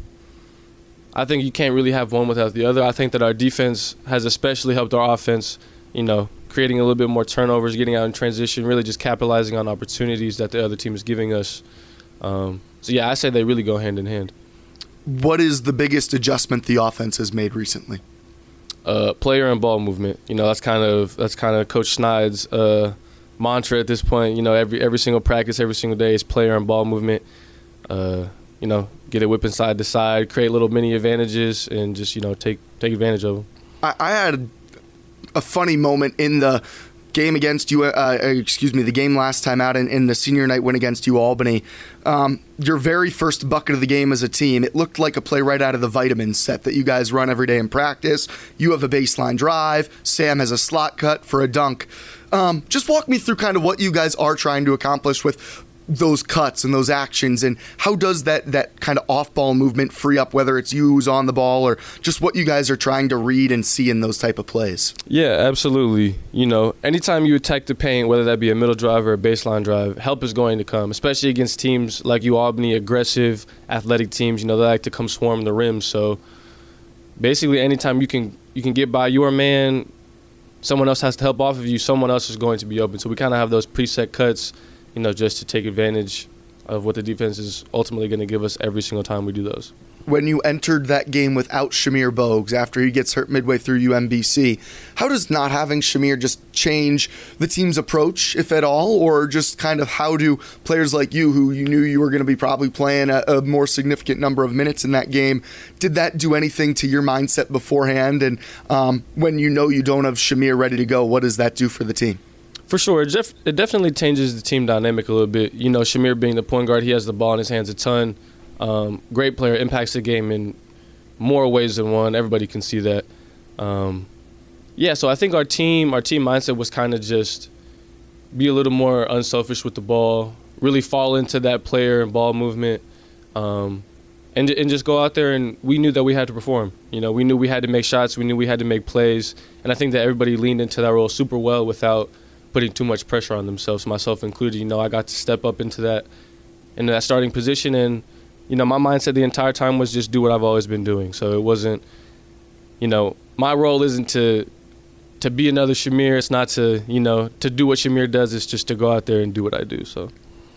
I think you can't really have one without the other. I think that our defense has especially helped our offense, you know, creating a little bit more turnovers, getting out in transition, really just capitalizing on opportunities that the other team is giving us. Um, so, yeah, I say they really go hand in hand. What is the biggest adjustment the offense has made recently? Uh, player and ball movement. You know, that's kind of that's kind of Coach Schneid's uh, mantra at this point. You know, every every single practice, every single day is player and ball movement. Uh, you know, get it whipping side to side, create little mini advantages, and just, you know, take take advantage of them. I, I had a funny moment in the game against you, uh, excuse me, the game last time out in, in the senior night win against U Albany. Um, your very first bucket of the game as a team, it looked like a play right out of the Vitamins set that you guys run every day in practice. You have a baseline drive. Sam has a slot cut for a dunk. Um, just walk me through kind of what you guys are trying to accomplish with those cuts and those actions, and how does that that kind of off-ball movement free up, whether it's you who's on the ball or just what you guys are trying to read and see in those type of plays? Yeah, absolutely. You know, anytime you attack the paint, whether that be a middle drive or a baseline drive, help is going to come, especially against teams like U Albany, aggressive, athletic teams. You know, they like to come swarm the rim. So basically anytime you can you can get by your man, someone else has to help off of you, someone else is going to be open. So we kind of have those preset cuts, you know, just to take advantage of what the defense is ultimately going to give us every single time we do those. when you entered that game without Shamir Bogues after he gets hurt midway through U M B C. How does not having Shamir just change the team's approach, if at all, or just kind of how do players like you, who you knew you were going to be probably playing a, a more significant number of minutes in that game, did that do anything to your mindset beforehand? And um, when you know you don't have Shamir ready to go, what does that do for the team? For sure. It, def- it definitely changes the team dynamic a little bit. You know, Shamir being the point guard, he has the ball in his hands a ton. Um, great player, impacts the game in more ways than one. Everybody can see that. Um, yeah, so I think our team, our team mindset was kind of just be a little more unselfish with the ball, really fall into that player and ball movement, um, and and just go out there. And we knew that we had to perform. You know, we knew we had to make shots. We knew we had to make plays. And I think that everybody leaned into that role super well without putting too much pressure on themselves, myself included. You know, I got to step up into that, into that starting position, and you know, my mindset the entire time was just do what I've always been doing. So it wasn't, you know, my role isn't to to be another Shamir. It's not to, you know, to do what Shamir does. It's just to go out there and do what I do. So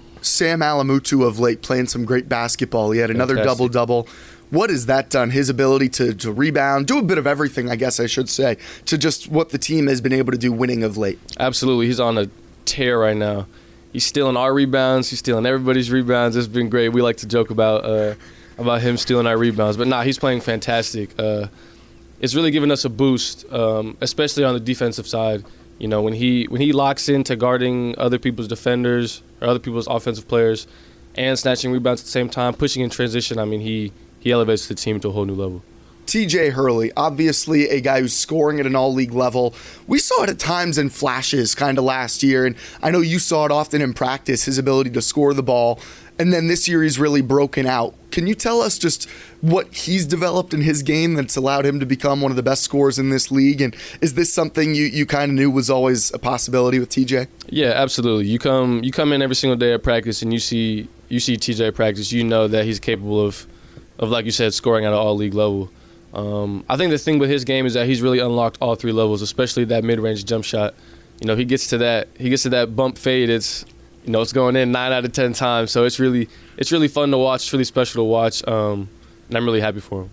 Sam Alamutu of late playing some great basketball. He had another Fantastic. double-double. What has that done? His ability to, to rebound, do a bit of everything, I guess I should say, to just what the team has been able to do winning of late. Absolutely. He's on a tear right now. He's stealing our rebounds. He's stealing everybody's rebounds. It's been great. We like to joke about uh, about him stealing our rebounds. But, nah, he's playing fantastic. Uh, it's really given us a boost, um, especially on the defensive side. You know, when he when he locks into guarding other people's defenders or other people's offensive players and snatching rebounds at the same time, pushing in transition, I mean, he, he elevates the team to a whole new level. T J Hurley, obviously a guy who's scoring at an all-league level. We saw it at times in flashes kind of last year, and I know you saw it often in practice, his ability to score the ball, and then this year he's really broken out. Can you tell us just what he's developed in his game that's allowed him to become one of the best scorers in this league, and is this something you, you kind of knew was always a possibility with T J? Yeah, absolutely. You come you come in every single day at practice, and you see you see T J at practice, you know that he's capable of, of like you said, scoring at an all-league level. Um, I think the thing with his game is that he's really unlocked all three levels, especially that mid-range jump shot. You know, he gets to that he gets to that bump fade. It's you know it's going in nine out of ten times. So it's really it's really fun to watch. It's really special to watch, um, and I'm really happy for him.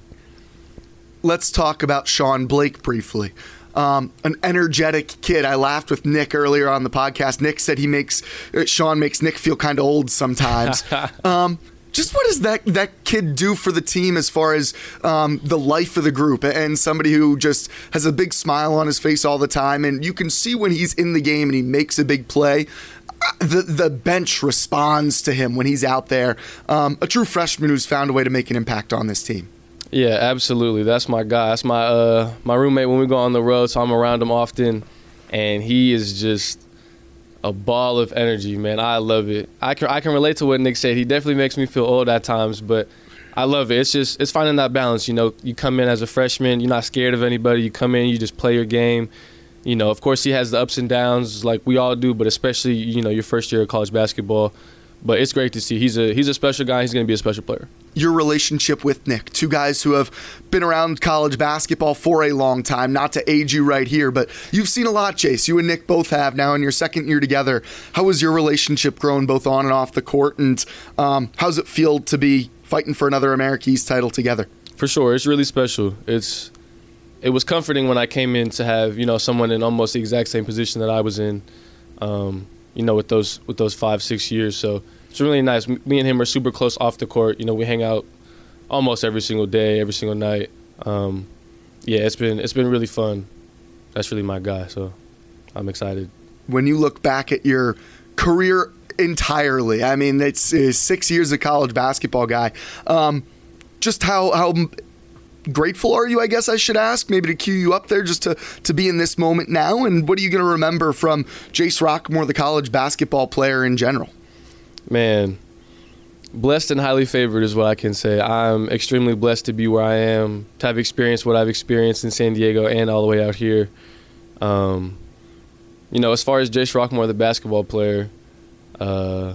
Let's talk about Sean Blake briefly. Um, an energetic kid. I laughed with Nick earlier on the podcast. Nick said he makes uh, Sean makes Nick feel kind of old sometimes. um, Just what does that, that kid do for the team as far as um, the life of the group, and somebody who just has a big smile on his face all the time, and you can see when he's in the game and he makes a big play, the the bench responds to him when he's out there. Um, a true freshman who's found a way to make an impact on this team. Yeah, absolutely. That's my guy. That's my uh, my roommate when we go on the road, so I'm around him often, and he is just a ball of energy, man. I love it. I can I can relate to what Nick said. He definitely makes me feel old at times, but I love it. It's just it's finding that balance. You know, you come in as a freshman, you're not scared of anybody. You come in, you just play your game. You know, of course, he has the ups and downs like we all do, but especially you know your first year of college basketball. But it's great to see. He's a he's a special guy. He's going to be a special player. Your relationship with Nick, two guys who have been around college basketball for a long time, not to age you right here, but you've seen a lot, Chase. You and Nick both have now in your second year together. How has your relationship grown both on and off the court, and um, how does it feel to be fighting for another America East title together? For sure. It's really special. It's It was comforting when I came in to have, you know, someone in almost the exact same position that I was in, um, you know, with those with those five, six years. So it's really nice. Me and him are super close off the court. You know, we hang out almost every single day, every single night. Um, yeah, it's been it's been really fun. That's really my guy, so I'm excited. When you look back at your career entirely, I mean, it's, it's six years of college basketball guy. Um, just how how grateful are you, I guess I should ask, maybe to cue you up there just to, to be in this moment now? And what are you going to remember from Jace Rockmore, the college basketball player in general? Man, blessed and highly favored is what I can say. I'm extremely blessed to be where I am, to have experienced what I've experienced in San Diego and all the way out here. Um, you know, as far as Jace Rockmore, the basketball player, uh,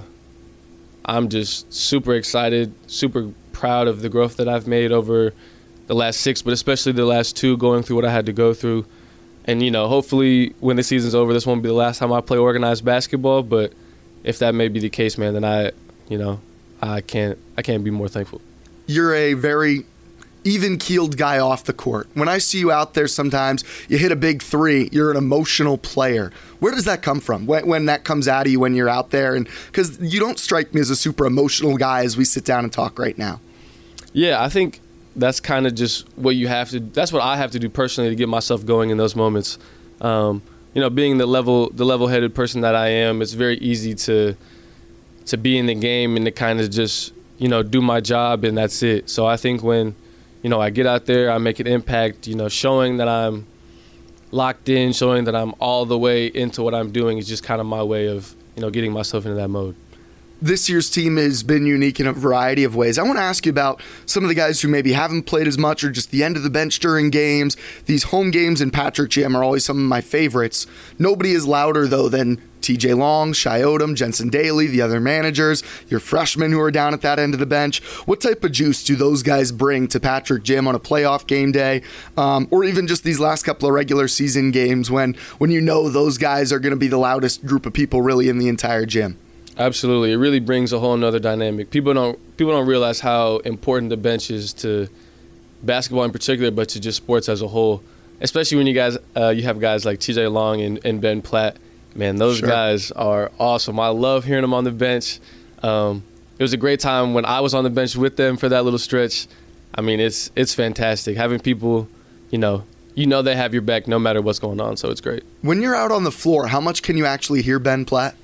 I'm just super excited, super proud of the growth that I've made over the last six, but especially the last two, going through what I had to go through. And, you know, hopefully when the season's over, this won't be the last time I play organized basketball, but if that may be the case, man, then I, you know, I can't I can't be more thankful. you're a very even-keeled guy off the court. When I see you out there sometimes, you hit a big three, you're an emotional player. Where does that come from? When, when that comes out of you when you're out there? And because you don't strike me as a super emotional guy as we sit down and talk right now. Yeah, I think that's kind of just what you have to, that's what I have to do personally to get myself going in those moments. Um, you know, being the level, the level-headed person that I am, it's very easy to, to be in the game and to kind of just, you know, do my job and that's it. So I think when, you know, I get out there, I make an impact, you know, showing that I'm locked in, showing that I'm all the way into what I'm doing is just kind of my way of, you know, getting myself into that mode. This year's team has been unique in a variety of ways. I want to ask you about some of the guys who maybe haven't played as much or just the end of the bench during games. These home games in Patrick Gym are always some of my favorites. Nobody is louder, though, than T J Long, Shai Odom, Jensen Daly, the other managers, your freshmen who are down at that end of the bench. What type of juice do those guys bring to Patrick Gym on a playoff game day, um, or even just these last couple of regular season games when, when you know those guys are going to be the loudest group of people really in the entire gym? Absolutely. It really brings a whole nother dynamic. People don't people don't realize how important the bench is to basketball in particular, but to just sports as a whole, especially when you guys uh, you have guys like T J Long and, and Ben Platt. Man, those sure. guys are awesome. I love hearing them on the bench. Um, it was a great time when I was on the bench with them for that little stretch. I mean, it's it's fantastic. Having people, you know, you know they have your back no matter what's going on, so it's great. When you're out on the floor, how much can you actually hear Ben Platt?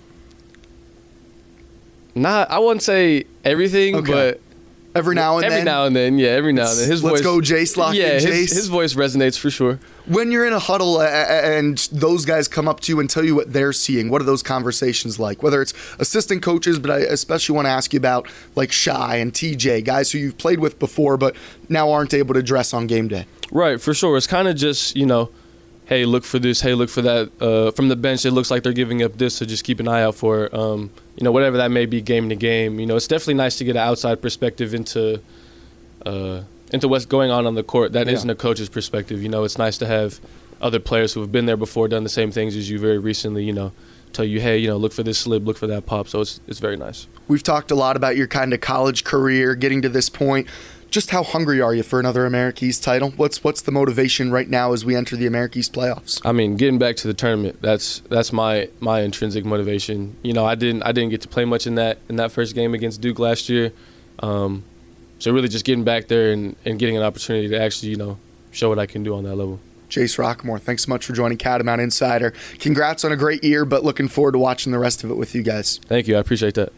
Not, I wouldn't say everything, okay. but every now and every then. Every now and then, yeah, every now and then. His Let's voice, go, Jace. Lock yeah, in, Jace. His, his voice resonates for sure. When you're in a huddle and those guys come up to you and tell you what they're seeing, what are those conversations like? Whether it's assistant coaches, but I especially want to ask you about like Shai and T J, guys who you've played with before, but now aren't able to dress on game day. Right, for sure. It's kind of just, you know, hey, look for this, hey, look for that. Uh, from the bench, it looks like they're giving up this, so just keep an eye out for it. Um, you know, whatever that may be game to game. You know, it's definitely nice to get an outside perspective into uh, into what's going on on the court. That yeah. isn't a coach's perspective. You know, it's nice to have other players who have been there before, done the same things as you very recently, you know, tell you, hey, you know, look for this slip, look for that pop. So it's it's very nice. We've talked a lot about your kind of college career, getting to this point. Just how hungry are you for another American title? What's what's the motivation right now as we enter the American playoffs? I mean, getting back to the tournament. That's that's my my intrinsic motivation. You know, I didn't I didn't get to play much in that in that first game against Duke last year. Um, so really, just getting back there and, and getting an opportunity to actually, you know, show what I can do on that level. Jace Rockmore, thanks so much for joining Catamount Insider. Congrats on a great year, but looking forward to watching the rest of it with you guys. Thank you. I appreciate that.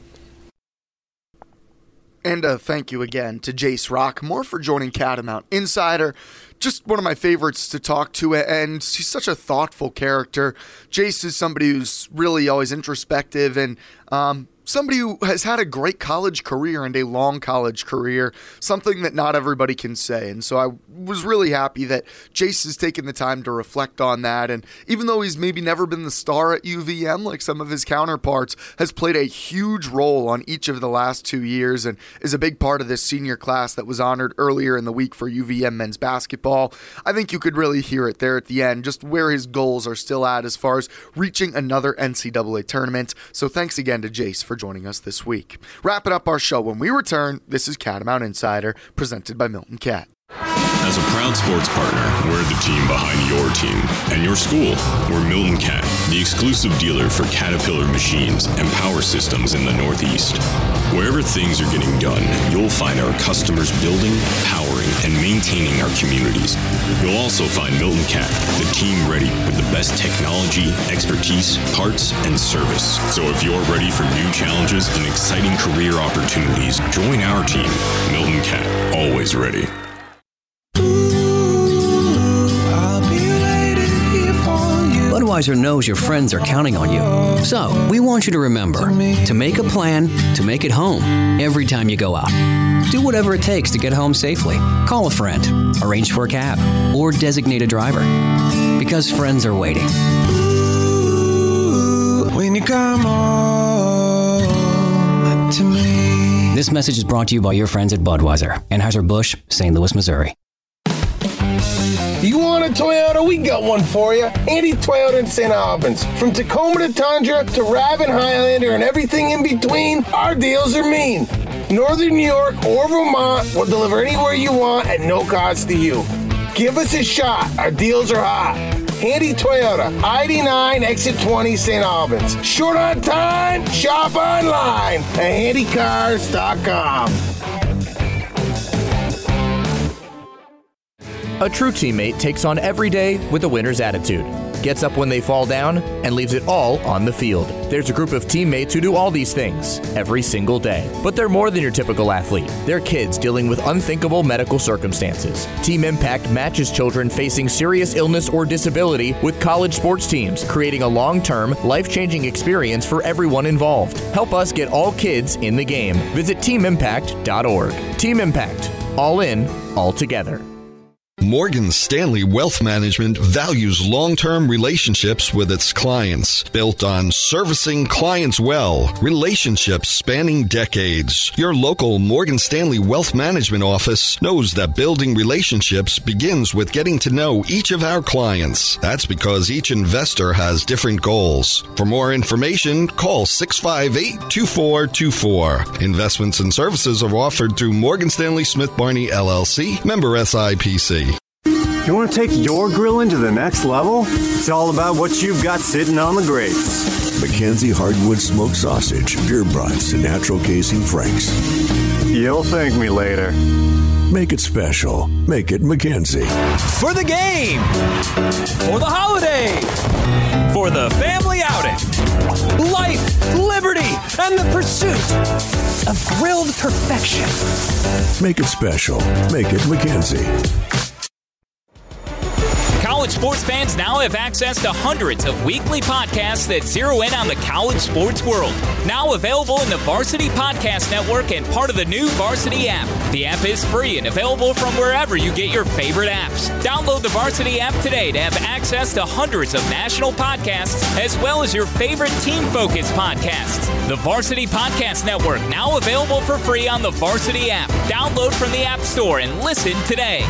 And uh, thank you again to Jace Rockmore for joining Catamount Insider. Just one of my favorites to talk to, and he's such a thoughtful character. Jace is somebody who's really always introspective and um, somebody who has had a great college career and a long college career, something that not everybody can say. And so I was really happy that Jace has taken the time to reflect on that. And even though he's maybe never been the star at U V M like some of his counterparts, has played a huge role on each of the last two years and is a big part of this senior class that was honored earlier in the week for U V M men's basketball. I think you could really hear it there at the end, just where his goals are still at as far as reaching another N C double A tournament. So thanks again to Jace for joining us this week. Wrapping up our show when we return, this is Catamount Insider, presented by Milton Cat. As a proud sports partner, we're the team behind your team and your school. We're Milton Cat, the exclusive dealer for Caterpillar machines and power systems in the Northeast. Wherever things are getting done, you'll find our customers building, powering, and maintaining our communities. You'll also find Milton Cat, the team ready with the best technology, expertise, parts, and service. So if you're ready for new challenges and exciting career opportunities, join our team. Milton Cat, always ready. Budweiser knows your friends are counting on you. So, we want you to remember to make a plan to make it home every time you go out. Do whatever it takes to get home safely. Call a friend, arrange for a cab, or designate a driver. Because friends are waiting. When you come home to me. This message is brought to you by your friends at Budweiser, Anheuser-Busch, Saint Louis, Missouri. You want a Toyota? We got one for you. Andy Toyota in Saint Albans. From Tacoma to Tundra to Raven Highlander and everything in between, our deals are mean. Northern New York or Vermont will deliver anywhere you want at no cost to you. Give us a shot. Our deals are hot. Handy Toyota, I eighty-nine, exit twenty, Saint Albans. Short on time? Shop online at handy cars dot com. A true teammate takes on every day with a winner's attitude, gets up when they fall down, and leaves it all on the field. There's a group of teammates who do all these things every single day. But they're more than your typical athlete. They're kids dealing with unthinkable medical circumstances. Team Impact matches children facing serious illness or disability with college sports teams, creating a long-term, life-changing experience for everyone involved. Help us get all kids in the game. Visit team impact dot org. Team Impact. All in, all together. Morgan Stanley Wealth Management values long-term relationships with its clients, built on servicing clients well, relationships spanning decades. Your local Morgan Stanley Wealth Management office knows that building relationships begins with getting to know each of our clients. That's because each investor has different goals. For more information, call six five eight, two four two four. Investments and services are offered through Morgan Stanley Smith Barney, L L C, member S I P C. You want to take your grilling to the next level? It's all about what you've got sitting on the grates. Mackenzie Hardwood Smoked Sausage, beer brats, and natural casing Franks. You'll thank me later. Make it special. Make it Mackenzie. For the game. For the holiday. For the family outing. Life, liberty, and the pursuit of grilled perfection. Make it special. Make it Mackenzie. College sports fans now have access to hundreds of weekly podcasts that zero in on the college sports world. Now available in the Varsity Podcast Network and part of the new Varsity app. The app is free and available from wherever you get your favorite apps. Download the Varsity app today to have access to hundreds of national podcasts as well as your favorite team-focused podcasts. The Varsity Podcast Network, now available for free on the Varsity app. Download from the App Store and listen today.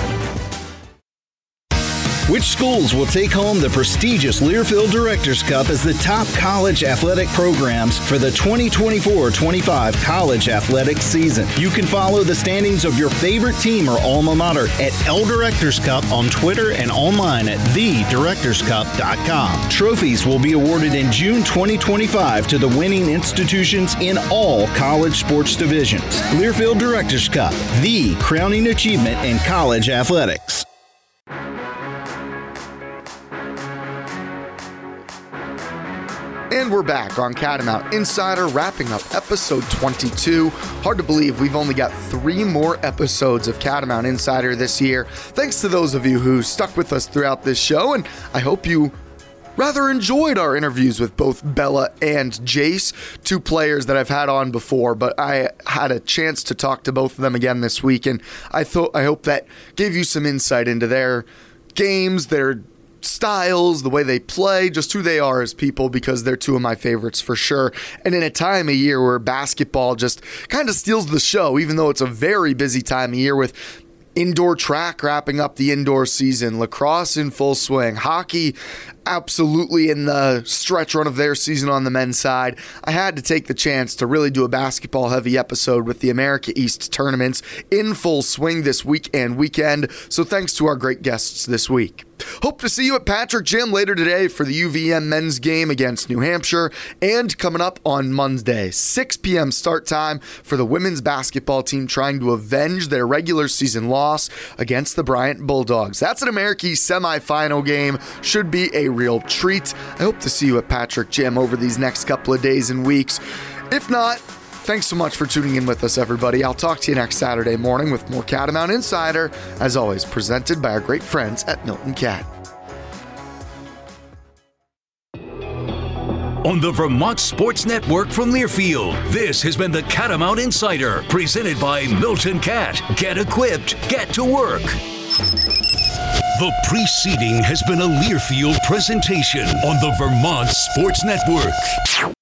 Which schools will take home the prestigious Learfield Directors Cup as the top college athletic programs for the twenty twenty-four twenty-five college athletic season? You can follow the standings of your favorite team or alma mater at L Directors Cup on Twitter and online at the directors cup dot com. Trophies will be awarded in June twenty twenty-five to the winning institutions in all college sports divisions. Learfield Directors Cup, the crowning achievement in college athletics. And we're back on Catamount Insider, wrapping up episode twenty-two. Hard to believe we've only got three more episodes of Catamount Insider this year. Thanks to those of you who stuck with us throughout this show, and I hope you rather enjoyed our interviews with both Bella and Jace, two players that I've had on before, but I had a chance to talk to both of them again this week, and I thought I hope that gave you some insight into their games, their styles, the way they play, just who they are as people, because they're two of my favorites for sure. And in a time of year where basketball just kind of steals the show, even though it's a very busy time of year with indoor track wrapping up the indoor season, lacrosse in full swing, hockey absolutely in the stretch run of their season on the men's side, I had to take the chance to really do a basketball heavy episode with the America East tournaments in full swing this week and weekend. So thanks to our great guests this week. Hope to see you at Patrick Gym later today for the U V M men's game against New Hampshire, and coming up on Monday, six p.m. start time for the women's basketball team trying to avenge their regular season loss against the Bryant Bulldogs. That's an America East semifinal game. Should be a real treat. I hope to see you at Patrick Gym over these next couple of days and weeks. If not, thanks so much for tuning in with us, everybody. I'll talk to you next Saturday morning with more Catamount Insider, as always, presented by our great friends at Milton Cat. On the Vermont Sports Network from Learfield, this has been the Catamount Insider, presented by Milton Cat. Get equipped, get to work. The preceding has been a Learfield presentation on the Vermont Sports Network.